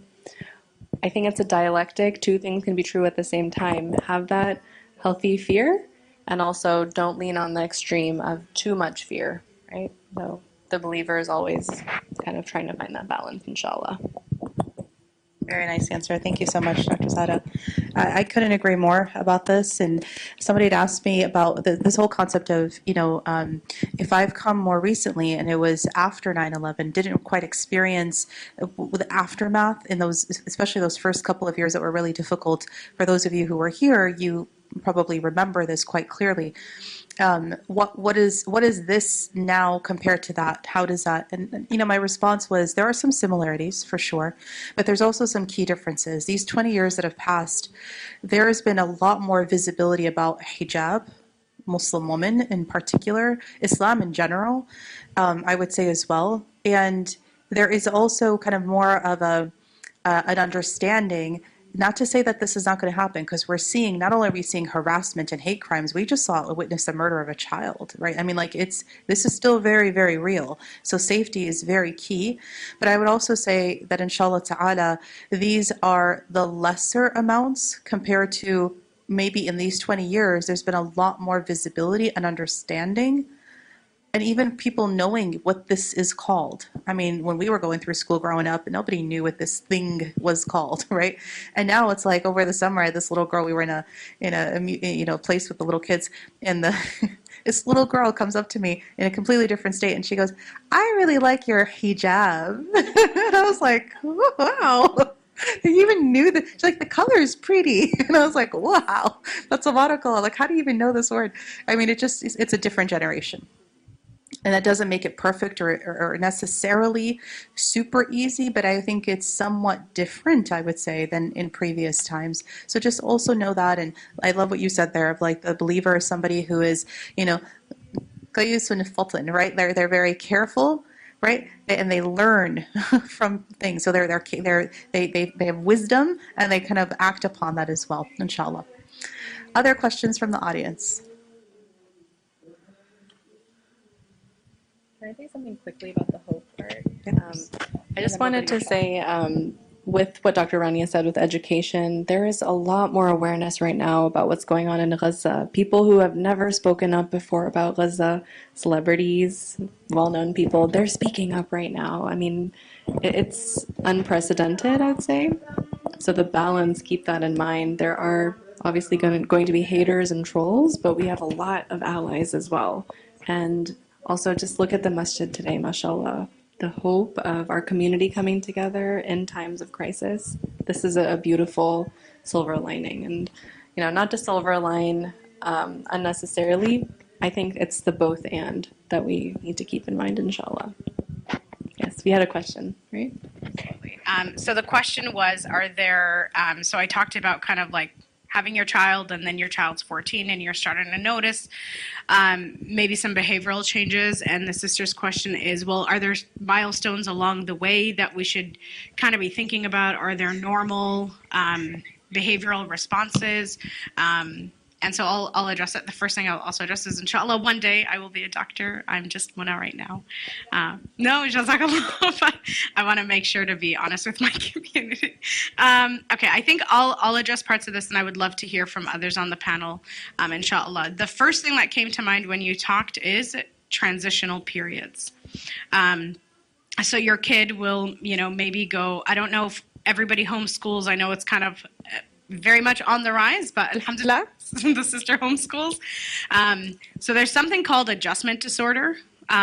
I think it's a dialectic. Two things can be true at the same time. Have that healthy fear, and also don't lean on the extreme of too much fear, right? So the believer is always kind of trying to find that balance, inshallah. Very nice answer. Thank you so much, Dr. Sada. I couldn't agree more about this. And somebody had asked me about this whole concept of, if I've come more recently and it was after 9/11, didn't quite experience the aftermath in those, especially those first couple of years that were really difficult. For those of you who were here, you probably remember this quite clearly. What is this now compared to that? How does that? And my response was, there are some similarities for sure, but there's also some key differences. These 20 years that have passed, there has been a lot more visibility about hijab, Muslim women in particular, Islam in general, I would say as well. And there is also kind of more of an understanding. Not to say that this is not going to happen, because we're seeing, not only are we seeing harassment and hate crimes, we just witnessed the murder of a child, right? I mean, this is still very, very real. So safety is very key. But I would also say that inshallah ta'ala, these are the lesser amounts compared to maybe in these 20 years, there's been a lot more visibility and understanding. And even people knowing what this is called. I mean, when we were going through school growing up, nobody knew what this thing was called, right? And now it's like over the summer, I had this little girl. We were in a place with the little kids, and this little girl comes up to me in a completely different state and she goes, I really like your hijab. And I was like, oh, wow. You even knew that. She's like, the color is pretty. And I was like, wow, that's a marakallah. Like, how do you even know this word? I mean, it's a different generation. And that doesn't make it perfect or necessarily super easy, but I think it's somewhat different, I would say, than in previous times. So just also know that. And I love what you said there of like the believer is somebody who is, right? They're very careful, right? And they learn from things. So they have wisdom and they kind of act upon that as well, inshallah. Other questions from the audience? Can I say something quickly about the hope part? I just wanted to say, with what Dr. Rania said with education, there is a lot more awareness right now about what's going on in Gaza. People who have never spoken up before about Gaza, celebrities, well-known people, they're speaking up right now. I mean, it's unprecedented, I'd say. So the balance, keep that in mind. There are obviously going to be haters and trolls, but we have a lot of allies as well. And also, just look at the masjid today, mashallah. The hope of our community coming together in times of crisis. This is a beautiful silver lining. And, not to silver line unnecessarily. I think it's the both and that we need to keep in mind, inshallah. Yes, we had a question, right? So the question was, are there, so I talked about kind of like having your child and then your child's 14 and you're starting to notice maybe some behavioral changes. And the sister's question is, well, are there milestones along the way that we should kind of be thinking about? Are there normal behavioral responses? And so I'll address it. The first thing I'll also address is, inshallah, one day I will be a doctor. I'm just one out right now. No, jazakallah, but I want to make sure to be honest with my community. Okay, I think I'll address parts of this, and I would love to hear from others on the panel, inshallah. The first thing that came to mind when you talked is transitional periods. So your kid will, maybe go, I don't know if everybody homeschools. I know it's kind of very much on the rise, but alhamdulillah, the sister homeschools. So there's something called adjustment disorder.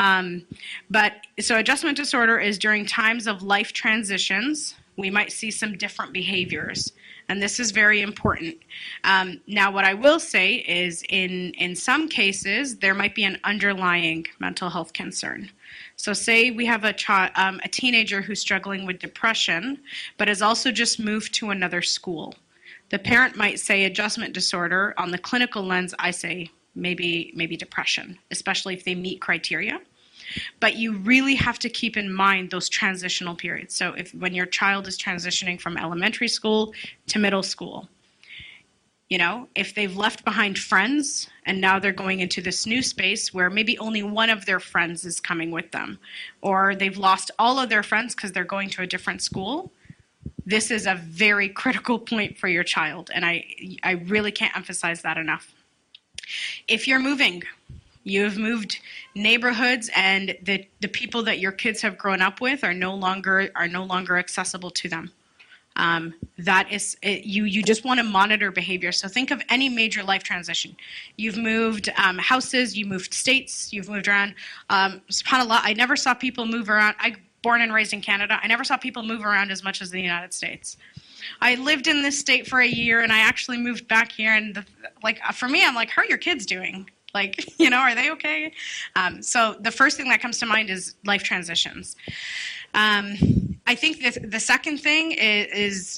So adjustment disorder is during times of life transitions, we might see some different behaviors. And this is very important. Now, what I will say is in some cases, there might be an underlying mental health concern. So say we have a teenager who's struggling with depression, but has also just moved to another school. The parent might say adjustment disorder. On the clinical lens, I say maybe depression, especially if they meet criteria. But you really have to keep in mind those transitional periods. So when your child is transitioning from elementary school to middle school, if they've left behind friends and now they're going into this new space where maybe only one of their friends is coming with them, or they've lost all of their friends because they're going to a different school, this is a very critical point for your child, and I really can't emphasize that enough. If you're moving, you've moved neighborhoods, and the people that your kids have grown up with are no longer accessible to them. That is, you just want to monitor behavior. So think of any major life transition. You've moved houses, you moved states, you've moved around. SubhanAllah, I never saw people move around. Born and raised in Canada, I never saw people move around as much as the United States. I lived in this state for a year, and I actually moved back here. And for me, I'm like, how are your kids doing? Are they okay? So the first thing that comes to mind is life transitions. I think the second thing is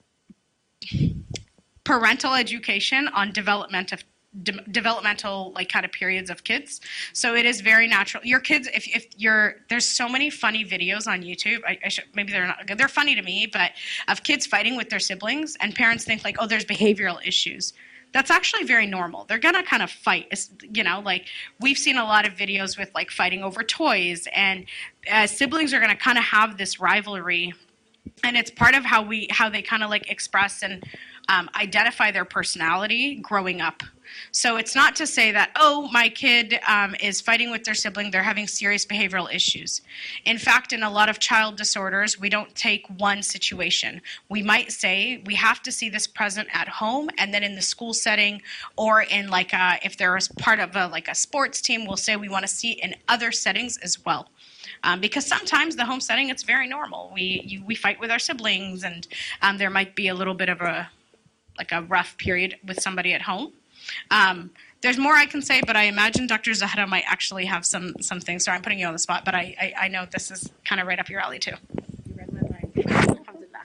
parental education on developmental kind of periods of kids. So it is very natural. Your kids, if you're, there's so many funny videos on YouTube. Maybe they're funny to me, but of kids fighting with their siblings, and parents think like, oh, there's behavioral issues. That's actually very normal. They're gonna kind of fight. We've seen a lot of videos with like fighting over toys, and siblings are gonna kind of have this rivalry, and it's part of how they kind of like express and identify their personality growing up. So it's not to say that, oh, my kid is fighting with their sibling, they're having serious behavioral issues. In fact, in a lot of child disorders, we don't take one situation. We might say we have to see this present at home, and then in the school setting, or in like if they're part of like a sports team, we'll say we want to see it in other settings as well. Because sometimes the home setting, it's very normal. We fight with our siblings, and there might be a little bit of a rough period with somebody at home. There's more I can say, but I imagine Dr. Zahra might actually have some things. Sorry, I'm putting you on the spot, but I know this is kind of right up your alley too. You read my mind. Alhamdulillah.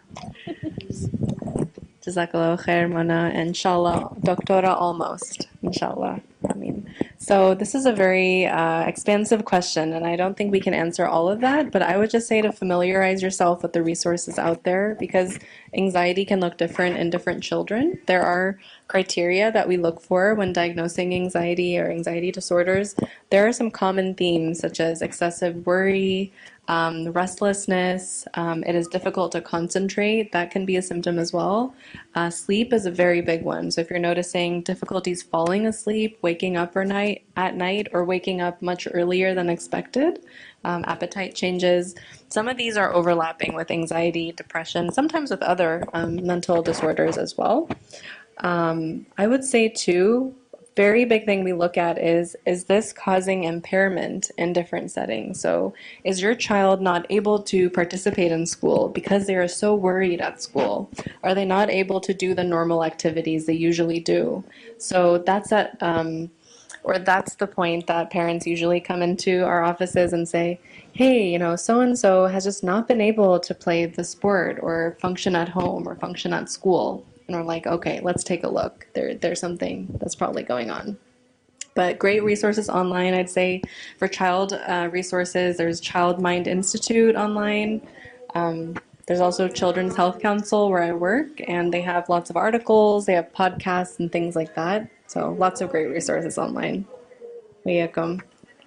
Jazakallah khair, Mana. Inshallah, Doctora almost. Inshallah. I mean, so this is a very expansive question, and I don't think we can answer all of that, but I would just say to familiarize yourself with the resources out there, because anxiety can look different in different children. There are criteria that we look for when diagnosing anxiety or anxiety disorders. There are some common themes such as excessive worry, restlessness. It is difficult to concentrate. That can be a symptom as well. Sleep is a very big one. So if you're noticing difficulties falling asleep, waking up at night, or waking up much earlier than expected, appetite changes. Some of these are overlapping with anxiety, depression, sometimes with other mental disorders as well. I would say too, very big thing we look at is this causing impairment in different settings? So is your child not able to participate in school because they are so worried at school? Are they not able to do the normal activities they usually do? So that's that's the point that parents usually come into our offices and say, hey, so-and-so has just not been able to play the sport or function at home or function at school. And we're like, okay, let's take a look. There's something that's probably going on. But great resources online, I'd say. For child resources, there's Child Mind Institute online. There's also Children's Health Council where I work, and they have lots of articles, they have podcasts and things like that. So lots of great resources online. Wayakum.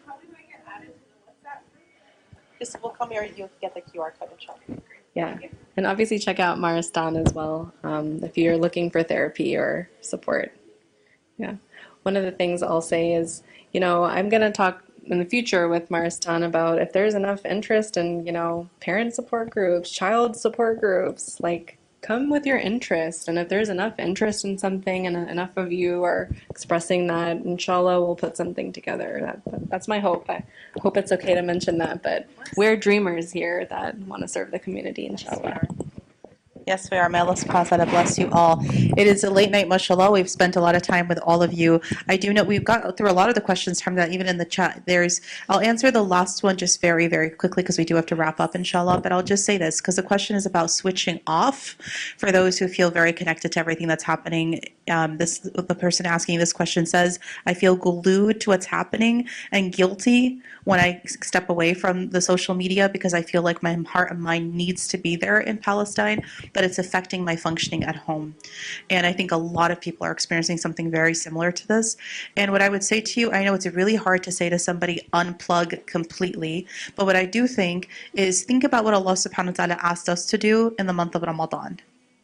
Just we'll come here, you'll get the QR code and show. Yeah, and obviously check out Maristan as well if you're looking for therapy or support. Yeah, one of the things I'll say is, I'm going to talk in the future with Maristan about if there's enough interest in, parent support groups, child support groups, like come with your interest. And if there's enough interest in something and enough of you are expressing that, inshallah, we'll put something together. That's my hope. I hope it's okay to mention that, but we're dreamers here that want to serve the community, inshallah. Yes, we are. May Allah subhanahu wa ta'ala bless you all. It is a late night, mashallah. We've spent a lot of time with all of you. I do know we've got through a lot of the questions from that, even in the chat. I'll answer the last one just very, very quickly because we do have to wrap up, inshallah. But I'll just say this because the question is about switching off for those who feel very connected to everything that's happening. The person asking this question says, I feel glued to what's happening and guilty when I step away from the social media because I feel like my heart and mind needs to be there in Palestine, but it's affecting my functioning at home. And I think a lot of people are experiencing something very similar to this. And what I would say to you, I know it's really hard to say to somebody, unplug completely, but what I do think is think about what Allah subhanahu wa ta'ala asked us to do in the month of Ramadan.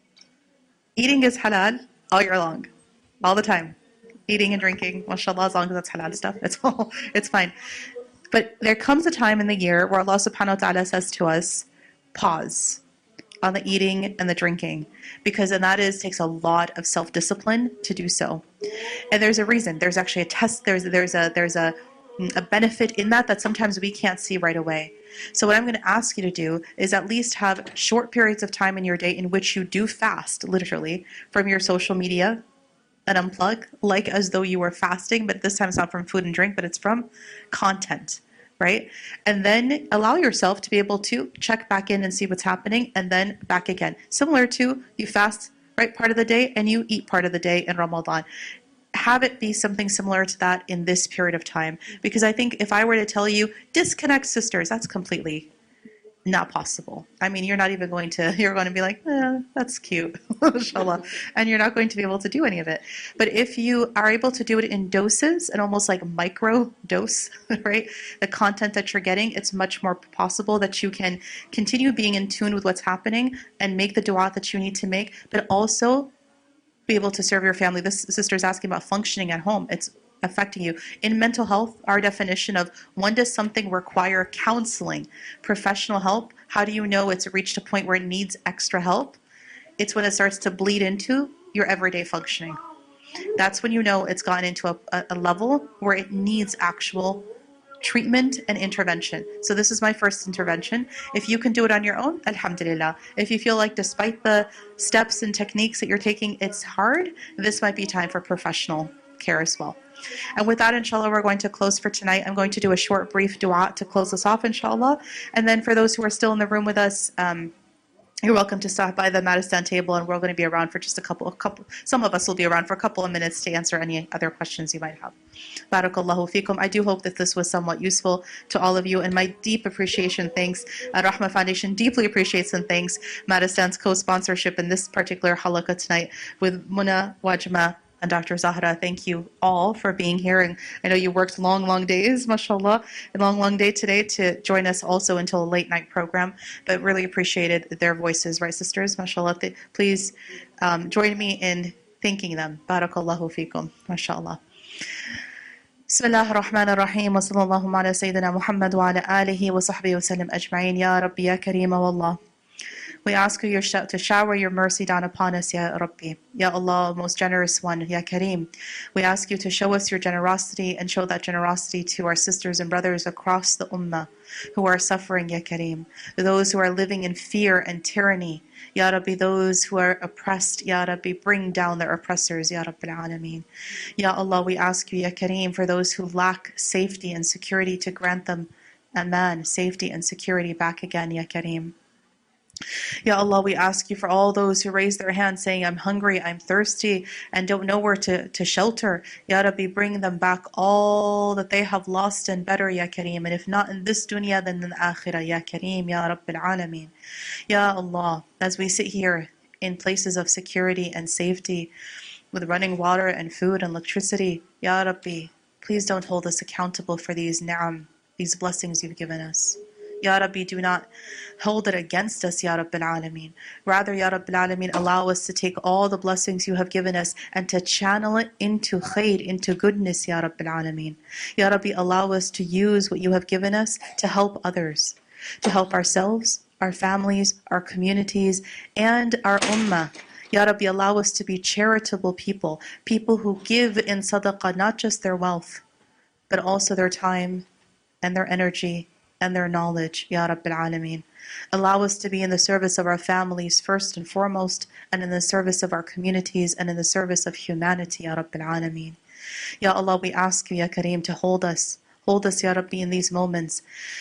Eating is halal all year long, all the time. Eating and drinking, mashallah, as long as that's halal stuff, it's fine. But there comes a time in the year where Allah subhanahu wa ta'ala says to us, pause on the eating and the drinking, because takes a lot of self-discipline to do so. And there's a reason. There's actually a test. There's a benefit in that sometimes we can't see right away. So what I'm going to ask you to do is at least have short periods of time in your day in which you do fast, literally, from your social media and unplug, like as though you were fasting, but this time it's not from food and drink, but it's from content. Right? And then allow yourself to be able to check back in and see what's happening and then back again. Similar to you fast right part of the day and you eat part of the day in Ramadan. Have it be something similar to that in this period of time. Because I think if I were to tell you, disconnect sisters, that's completely not possible. I mean, you're going to be like, that's cute, inshallah. And you're not going to be able to do any of it. But if you are able to do it in doses and almost like micro dose, right? The content that you're getting, it's much more possible that you can continue being in tune with what's happening and make the dua that you need to make, but also be able to serve your family. This sister is asking about functioning at home. It's affecting you. In mental health, our definition of when does something require counseling, professional help, how do you know it's reached a point where it needs extra help? It's when it starts to bleed into your everyday functioning. That's when you know it's gotten into a level where it needs actual treatment and intervention. So this is my first intervention. If you can do it on your own, alhamdulillah. If you feel like despite the steps and techniques that you're taking, it's hard, this might be time for professional care as well. And with that, inshallah, we're going to close for tonight. I'm going to do a short, brief dua to close us off, inshallah. And then for those who are still in the room with us, you're welcome to stop by the Madistan table, and we're going to be around for just a couple. Some of us will be around for a couple of minutes to answer any other questions you might have. Barakallahu feekum. I do hope that this was somewhat useful to all of you, and my deep appreciation, thanks. Rahma Foundation deeply appreciates and thanks Madistan's co-sponsorship in this particular halaqah tonight with Muna, Wajma, and Dr. Zahra. Thank you all for being here. And I know you worked long days, mashallah, a long day today to join us also until a late night program, but really appreciated their voices, right, sisters? Mashallah. Please join me in thanking them. Barakallahu feekum, mashallah. Bismillah ar-Rahman ar-Rahim wa sallallahu ala Sayyidina Muhammad wa ala alihi wa sahbihi wa sallam ajma'in. Ya Rabbi, Ya Kareem, wallah. We ask you to shower your mercy down upon us, Ya Rabbi. Ya Allah, most generous one, Ya Kareem. We ask you to show us your generosity and show that generosity to our sisters and brothers across the ummah who are suffering, Ya Kareem. Those who are living in fear and tyranny, Ya Rabbi, those who are oppressed, Ya Rabbi, bring down their oppressors, Ya Rabbil Alameen. Ya Allah, we ask you, Ya Kareem, for those who lack safety and security to grant them aman, safety and security back again, Ya Kareem. Ya Allah, we ask you for all those who raise their hands saying, I'm hungry, I'm thirsty, and don't know where to shelter. Ya Rabbi, bring them back all that they have lost and better, Ya Kareem. And if not in this dunya, then in the akhirah, Ya Kareem, Ya Rabbil Alameen. Ya Allah, as we sit here in places of security and safety, with running water and food and electricity, Ya Rabbi, please don't hold us accountable for these ni'am, these blessings you've given us. Ya Rabbi, do not hold it against us, Ya Rabbil Alameen. Rather, Ya Rabbil Alameen, allow us to take all the blessings you have given us and to channel it into khair, into goodness, Ya Rabbil Alameen. Ya Rabbi, allow us to use what you have given us to help others, to help ourselves, our families, our communities, and our ummah. Ya Rabbi, allow us to be charitable people, people who give in sadaqah not just their wealth, but also their time and their energy and their knowledge, Ya Rabbil Alameen. Allow us to be in the service of our families first and foremost, and in the service of our communities, and in the service of humanity, Ya Rabbil Alameen. Ya Allah, we ask you, Ya Kareem, to hold us, Ya Rabbi, in these moments.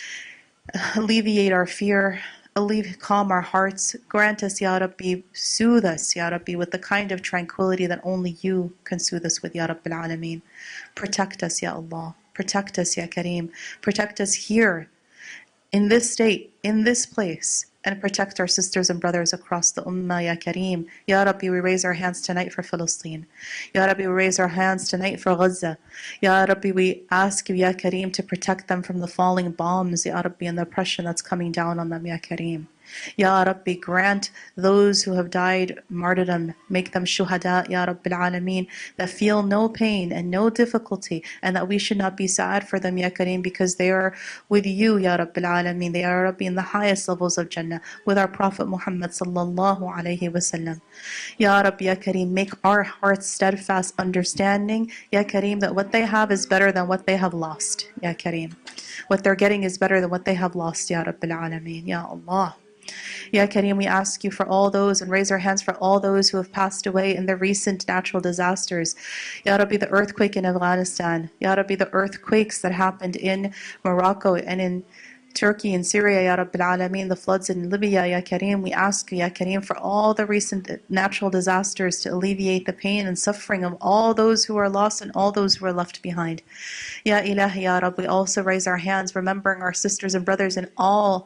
Alleviate our fear, calm our hearts, grant us, Ya Rabbi, soothe us, Ya Rabbi, with the kind of tranquility that only you can soothe us with, Ya Rabbil Alameen. Protect us, Ya Allah. Protect us, Ya Kareem. Protect us here, in this state, in this place, and protect our sisters and brothers across the ummah, Ya Kareem. Ya Rabbi, we raise our hands tonight for Palestine. Ya Rabbi, we raise our hands tonight for Gaza. Ya Rabbi, we ask you, Ya Kareem, to protect them from the falling bombs, Ya Rabbi, and the oppression that's coming down on them, Ya Kareem. Ya Rabbi, grant those who have died martyrdom, make them shuhada, Ya Rabbil Alameen, that feel no pain and no difficulty, and that we should not be sad for them, Ya Kareem, because they are with you, Ya Rabbil Alameen. They are, Rabbi, in the highest levels of Jannah, with our Prophet Muhammad sallallahu alayhi wasallam. Ya Rabbi, Ya Kareem, make our hearts steadfast understanding, Ya Kareem, that what they have is better than what they have lost, Ya Kareem. What they're getting is better than what they have lost, Ya Rabbil Alameen. Ya Allah. Ya Kareem, we ask you for all those, and raise our hands for all those who have passed away in the recent natural disasters. Ya Rabbi, the earthquake in Afghanistan. Ya Rabbi, the earthquakes that happened in Morocco and in Turkey and Syria, Ya Rabbil Alameen, the floods in Libya, Ya Kareem. We ask you, Ya Kareem, for all the recent natural disasters to alleviate the pain and suffering of all those who are lost and all those who are left behind. Ya Ilahi, Ya Rabbi, we also raise our hands, remembering our sisters and brothers in all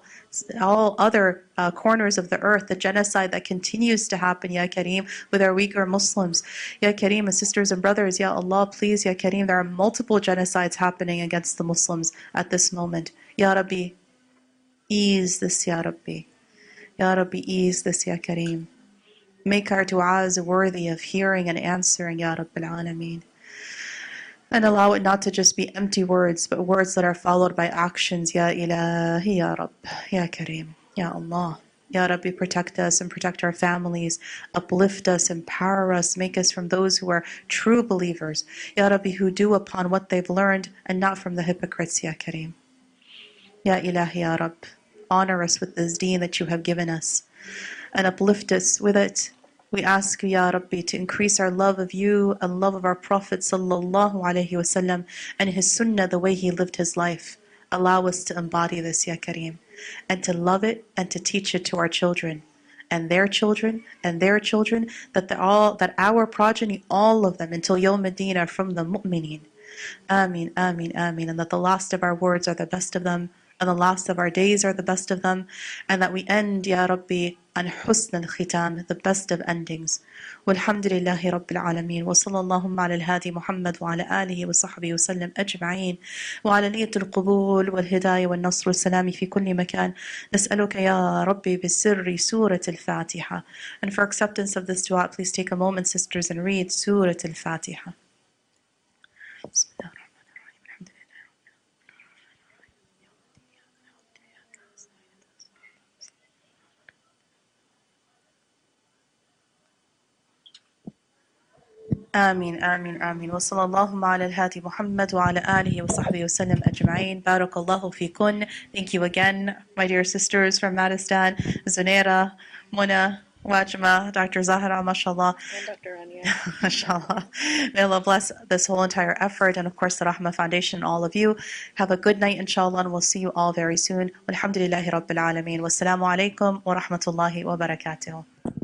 other corners of the earth, the genocide that continues to happen, Ya Kareem, with our Uyghur Muslims. Ya Kareem, and sisters and brothers, Ya Allah, please, Ya Kareem, there are multiple genocides happening against the Muslims at this moment. Ya Rabbi, ease this, Ya Rabbi. Ya Rabbi, ease this, Ya Kareem. Make our du'as worthy of hearing and answering, Ya Rabbil Alameen. And allow it not to just be empty words, but words that are followed by actions, Ya Ilahi, Ya Rabb, Ya Kareem, Ya Allah. Ya Rabbi, protect us and protect our families, uplift us, empower us, make us from those who are true believers. Ya Rabbi, who do upon what they've learned and not from the hypocrites, Ya Kareem. Ya Ilahi, Ya Rabb, honor us with this deen that you have given us and uplift us with it. We ask you, Ya Rabbi, to increase our love of you and love of our Prophet sallallahu alaihi wasallam and his sunnah, the way he lived his life. Allow us to embody this, Ya Kareem, and to love it and to teach it to our children and their children and their children, that our progeny, all of them until Yawm ad-Din, are from the mu'mineen. Ameen, ameen, ameen. And that the last of our words are the best of them, and the last of our days are the best of them, and that we end, Ya Rabbi, on husn al-khitam, the best of endings. Walhamdulillahi Rabbil Alameen. Wa sallallahu ala al-hadi Muhammad wa ala alihi wa sahbihi wa sallam ajma'een. Wa ala niyat al-qubul wal-hidayah wal-nasr wal-salami fi kulli makan. Nas'aluka ya Rabbi bi-sirri Surat al-Fatiha. And for acceptance of this dua, please take a moment, sisters, and read Surat al-Fatiha. Bismillah. آمين آمين آمين وصلى الله على الهادي محمد وعلى آله وصحبه وسلم أجمعين. بارك الله فيكن. Thank you again, my dear sisters from Madistan, Zunaira, Muna, Wajma, Dr. Zahra, mashallah. And Dr. Rania. Mashallah. May Allah bless this whole entire effort, and of course the Rahmah Foundation, all of you. Have a good night, inshallah, and we'll see you all very soon. Walhamdulillahi Rabbil Alameen. Wassalamu alaikum wa rahmatullahi wa barakatuh.